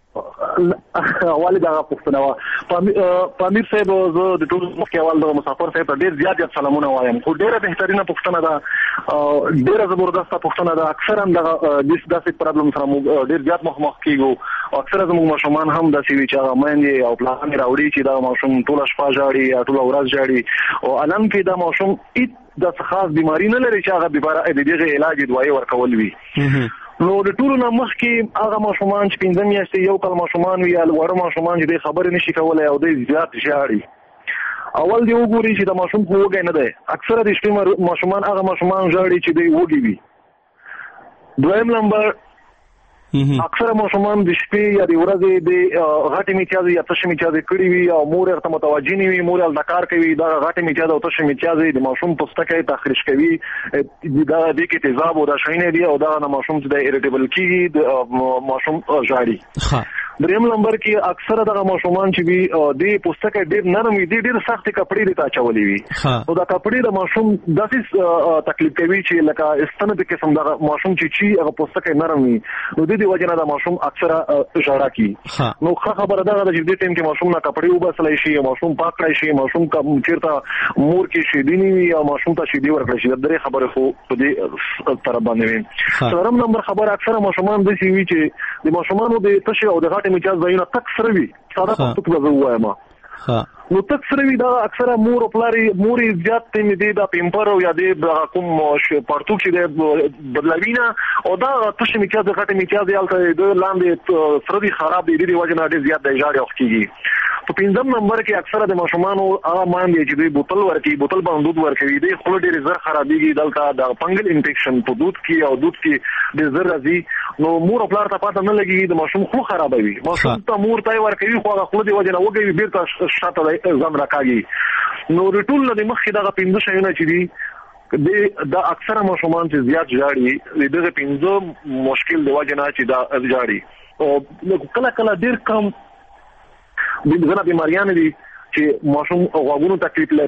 اول دا پوښتنه وا پامیر صاحب زه د ټول مخکې اول د مسافر صاحب ډیر زیات زیات سلامونه وایم خو ډیره بهترینه پوښتنه ده ډیره زبردسته پوښتنه ده اکثرا د دیس داسې پرابلم سره ډیر زیات مخ مخ کیږي او اکثره زموږ ماشومان هم داسې وي چې هغه مېندې او پلان راوړي چې دا ماشوم ټول شپه جاړي یا ټول ورځ جاړي او الان کې دا ماشوم هیڅ د خاص بیماری نه لري چې هغه بیماری د دې علاج دوايي ورکول وي نو د ټولو نه مخکې هغه ماشومان چې پنځه میاشتې یو کال ماشومان وي یا وړ ماشومان چې خبرې نشي کولای او د زیات ژاړي اول دی وګوري چې د ماشوم خو وګای نه دی اکثره د شپې ماشومان هغه ماشومان ژاړي چې دی وګي وي دویم نمبر اکثره ماشومان د شپې یا د ورځې د غټې میچازي یا تشه میچازي کړی وي او مور ورته متوجه نه وي مور ال کار کوي دا غټې میچازي او تشه میچازي د ماشوم پوستکی تخریش کوي دا د کې تیزاب او د شینې دی او دا د ماشوم چې د ایریټیبل کیږي د ماشوم ژاړي دریم نمبر کې اکثره د ماشومان چې وي د پوستکی ډیر نرم وي ډیر سخت کپړې لري تاچولې وي او دا کپړې د ماشوم داسې تکلیف کوي چې لکه استنه د قسم د ماشوم چې چی هغه پوستکی نرم وي نو د دې وجه نه د ماشوم اکثره ژړا کوي نو خبره ده چې د ټیم کې ماشوم نه کپړې وباسلای شي ماشوم پاک کړی شي ماشوم کوم چیرته مور کې شي دیني وي او ماشوم ته شي دی ورکړي شي درې خبره خو په دې تر باندې وي څلورم نمبر خبره اکثره ماشومان د سی وی چې د ماشومانو د تشه او د غټې میچاز ځایونه تک سره وي ساده پښتو کې زه وایم نو تک سره وي دا اکثره مور او پلاری مور زیات تم دي دا پیمپر او یا د کوم پارتو کې د بدلوینا او دا تشه میچاز د غټې میچاز یالته د لاندې سره دي خراب دي د وجه نه ډیر زیات د ژاړي وخت کیږي په پنځم نمبر کې اکثره د ماشومانو هغه مان دي چې د بوتل ورکی بوتل باندې دود ورکوي د خپل ډیر زر خرابېږي دلته د فنګل انفیکشن په دود کې او دود کې د زر راځي نو مور خپل ته پاتې نه لګي د ماشوم خو خرابوي ماشوم ته مور ته ورکوي خو هغه خپل دی وجه نه وګي بیرته شاته ځم راکاږي نو ریټول د مخې دغه پنځه شیونه چې دي د د اکثره ماشومان چې زیات ژاړي دغه پنځه مشکل دی وجه نه چې دا ژاړي او کله کله ډیر کم دغه بیماریان دي چې ماشوم غوږونو تکلیف لري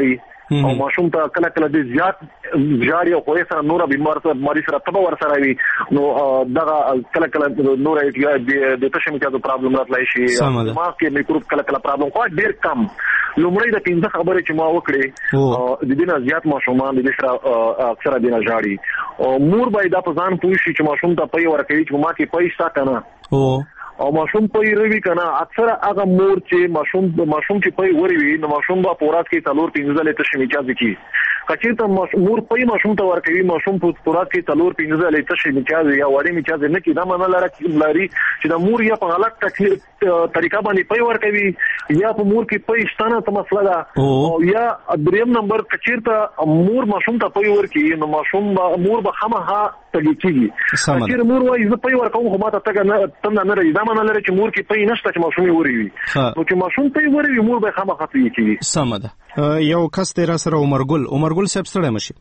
او ماشوم ته کله کله د زیات جاری او خو سره نور بیمار سره مریض سره تبه ور سره وي نو دغه کله کله نور د تشم کې د پرابلم راتلای شي ما کې میکروب کله کله پرابلم خو ډیر کم لومړی د پنځه خبرې چې ما وکړې د دې نه زیات ماشومان د سره اکثره د نه جاری او مور باید د ځان پوښي چې ماشوم ته پي ورکوي چې ما کې پي شته کنه او او ماشوم پي روي کنه اکثره هغه مور چې ماشوم ماشوم چې پي وروي نو ماشوم با پورات کې تلور پنځه لته شمي اجازه کی کچېته مور پي ماشوم ته ورکوي ماشوم په پورات کې تلور پنځه لته شمي اجازه یا وړي اجازه نه کی دا منل لري چې د مور یا په غلط طریقه باندې پي ورکوي یا په مور کې پي شتانه ته مسله ده او یا دریم نمبر کچېته مور ماشوم ته پي ورکوي نو ماشوم مور به خامخا تګي کیږي چې مور وايي زه پي ورکوم خو ماته تګ نه تم نه لري دا منل لري چې مور کې پي نشته چې ماشوم یې وروي نو چې ماشوم پي وروي مور به خامخا پي کیږي سمده یو کس تیر سره عمرګل عمرګل صاحب سره مشي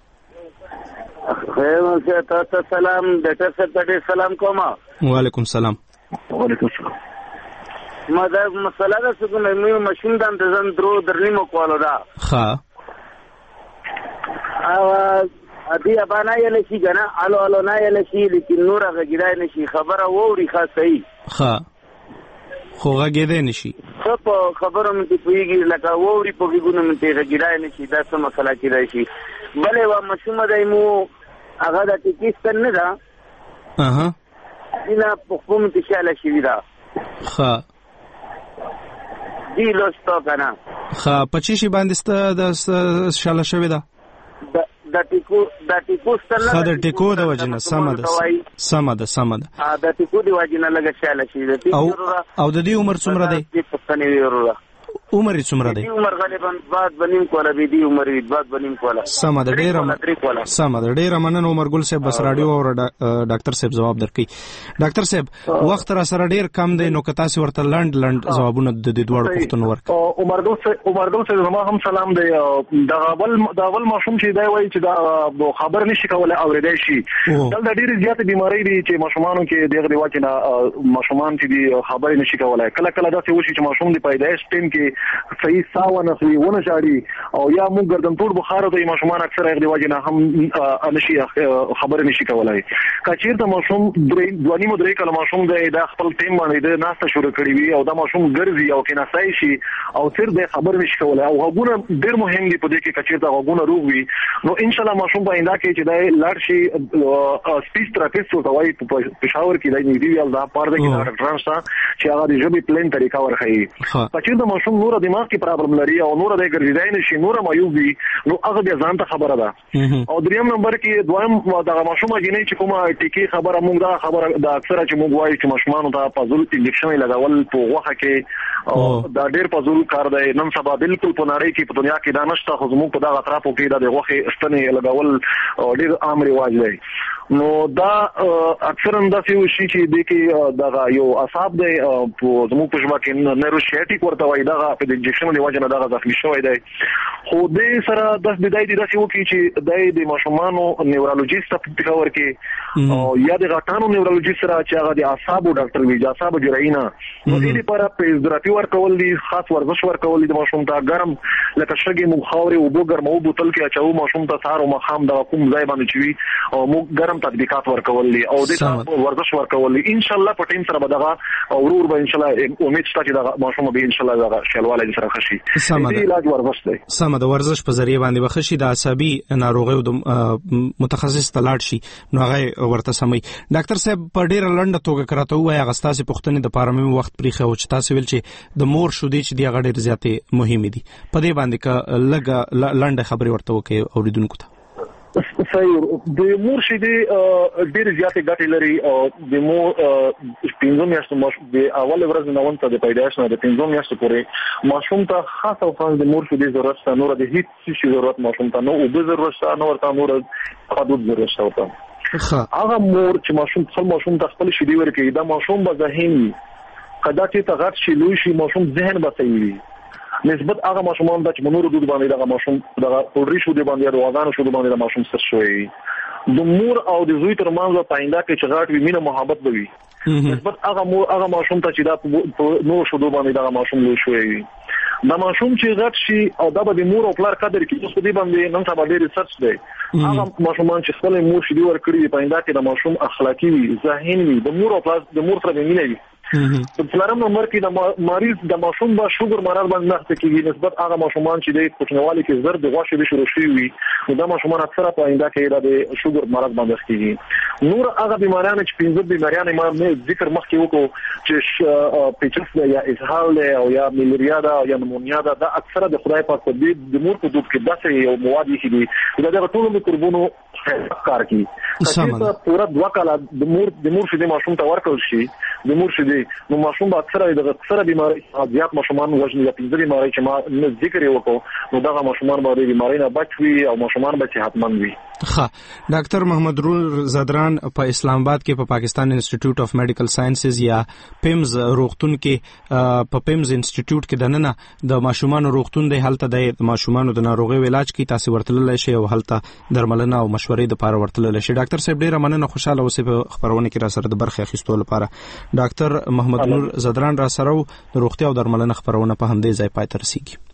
خیر مشه تاسو سلام ډاکټر صاحب ته سلام کوم وعلیکم السلام وعلیکم السلام ما دا مسله ده چې مې ماشوم د اندازن درو درنیمو کولو دا ها او ادي ابانا یې نشي کنه الو الو نه یې نشي لیکن نور هغه ګرای نشي خبره ووري خاصه ای ها خو هغه دې نشي خو خبره مې ته پیږي لکه ووري په ګونو مې ته ګرای نشي دا څه مسله کیدای شي بلې وا مشومه دایمو هغه د ټیکستن نه دا اها اینا په کوم ته شاله شي دا ها دی لوستو کنه ها پچی شي باندې ست د شاله شوی دا د ټیکو د ټیکو ستنه خا د ټیکو د وجنه سمده سمده سمده ا د ټیکو دی وجنه لګ شاله شي د او او د دې عمر څومره دی عمر یې څومره دی عمر غالبا بعد بنیم کوله به دی عمر یې بعد بنیم کوله سمده ډیر سمده ډیر مننه عمر ګل صاحب بس رادیو او ډاکټر صاحب جواب درکې ډاکټر صاحب وخت را سره ډیر کم دی نو کتا سي ورته لند لند جوابونه د دې دوړ پښتون ورک عمر ګل صاحب عمر ګل صاحب زما هم سلام دی دا اول دا اول ماشوم چې دی وایي چې دا خبر نشي کولای اوریدای شي دلته ډیر زیات بیماری دي چې ماشومانو کې دغه دی واچنه ماشومان چې دی خبر نشي کولای کله کله دا څه وشي چې ماشوم دی پیدایش ټیم کې صحیح ساوه نسوي ونه شاړي او یا موږ ګردن ټول بخار ته ماشومان اکثر هغه دی واجنه هم نشي خبر نشي کولای کچیر ته ماشوم درې دوانی مو درې کله ماشوم دی د خپل ټیم باندې د ناسته شروع کړی وي او دا ماشوم ګرځي او کې نسای شي او تر دې خبر نشي کولای او غوونه ډیر مهم دي په دې کې کچیر ته غوونه روغ وي نو ان شاء الله ماشوم په انده کې چې دا لاړ شي سپیچ تراپیست او وايي په پېښور کې د نیویل دا پاره کې دا ډاکټر سره چې هغه د ژبې پلان طریقه ورخي کچیر ته ماشوم نور دماغ کې پرابلم لري او نور د ګرځیدای نشي نور مایوب وي نو هغه بیا ځان ته خبره ده او دریم نمبر کې دویم د ماشومه جنې چې کومه ټیکی خبره موږ دا خبره د اکثره چې موږ وایو چې ماشومان ته پازول انجکشن لګول په وخت کې او دا ډیر پازول کار دی نن سبا بالکل په نړۍ کې په دنیا کې دا نشته خو موږ په دغه اطرافو کې د وخت استنې لګول ډیر عام رواج دی نو دا اکثرا دا څه شي چې د کې دا یو اصحاب دی په زموږ په ژبه کې نيروشیټیک ورته وایي دا په انجکشن دی وجه نه دا ځخمي شوی دی خو د سره د بدايي د داسې وکی چې د ماشومانو نیورولوژیست په خبر کې او یا د غټانو نیورولوژیست سره چې هغه د اعصاب ډاکټر وی اعصاب جراحینا نو دې لپاره فزیوتراپي ورکول دي خاص ورزش ورکول دي ماشوم ته ګرم لکه شګي مخاوري او ګرم او بوتل کې اچو ماشوم ته سار او مخام د کوم ځای باندې چوي او موږ ګرم تطبیقات ورکول دي او د ورزش ورکول دي ان شاء الله په ټیم سره بدغه او ورور به ان شاء الله امید شته چې دا ماشوم به ان شاء الله دا شلواله سره خشي دې علاج ورزش دی سم د ورزش په ذریعہ باندې بخشي د عصبي ناروغیو د متخصص تلاړ شي نو هغه ورته سمي ډاکټر صاحب په ډیره لنډه توګه کراته وای هغه ستاسو پښتنې د پارامي وخت پریخه او چې تاسو ویل چې د مور شو دي چې دی هغه ډیر زیاتې مهمه دي په دې باندې ک لګه لنډه خبري ورته وکي اوریدونکو ته صحیح د مور شي دی ډیر زیاتې ګټې لري او د مور پنځم میاشتو ماشوم د اول ورځ نه ونته د پیدایش نه د پنځم میاشتو پورې ماشوم ته خاص او خاص د مور شي دی ضرورت نه نور د هیڅ شي ضرورت ماشوم ته نو او به ضرورت نه ورته نور حدود ضرورت شته هغه مور چې ماشوم خپل ماشوم ته خپل شي دی ورکړي دا ماشوم به ذهین کدا چې ته غټ شي لوی شي ماشوم ذهن به صحیح وي نسبت هغه ماشومان د چمنور دود باندې دغه ماشوم دغه پوډری شو دی باندې د وازانو شو دی باندې د ماشوم سر شوی د مور او د زوی ترمنځ په آینده کې چې غاټ وي مینه محبت به وي نسبت هغه مور هغه ماشوم ته چې دا نو شودو باندې دا ماشوم لوی شوی دا ماشوم چې غټ شي او دا به د مور او پلار قدر کوي خو دې باندې نن سبا ډېر ریسرچ دی هغه ماشومان چې خپل مور شي دی ورکړي په آینده کې د ماشوم اخلاقی وي ذهین وي د مور او پلار د مور سره مینه وي په څلورم نمبر کې د مریض د ماشوم با شوګر مرض باندې نه کېږي نسبت هغه ماشومان چې د کوچنیوالي کې زر د غوښې به شروع شي وي نو دا ماشومان اکثره په آینده کې د شوګر مرض باندې کېږي نور هغه بیماریان چې پنځه بیماریان ما ذکر مخکې وکړو چې پیچس یا اسهال او یا ملیریا دا یا نمونیا دا د اکثره د خدای پاک په دې د مور په دوب کې داسې یو مواد دي چې دا د ټولو میکروبونو کار کوي چې پورا دوه کاله د مور د مور شې د ماشوم ته ورکول شي د مور شې نو ماشوم به اکثره د اکثره بیماری زیات ماشومان وژني د پنځه بیماری چې ما ذکر وکړو نو دا ماشومان به د بیماری نه بچ وي او ماشومان به صحتمند وي. ښه ډاکټر محمد نور زدران په اسلام آباد کې په پاکستان انسټیټیوټ اف میډیکل ساينسز یا پیمز روغتون کې په پیمز انسټیټیوټ کې دننه د ماشومان روغتون دی هلته د ماشومان د ناروغي علاج کې تاسو ورتللی شي او هلته درملنه او مشورې د لپاره ورتللی شي. ډاکټر صاحب ډیره مننه خوشاله اوسئ په خبرونه کې را سره د برخه اخیستلو لپاره. ډاکټر محمد نور زدران را سره د روغتیا او درملنه خبرونه په همدې ځای پای ته رسیږي.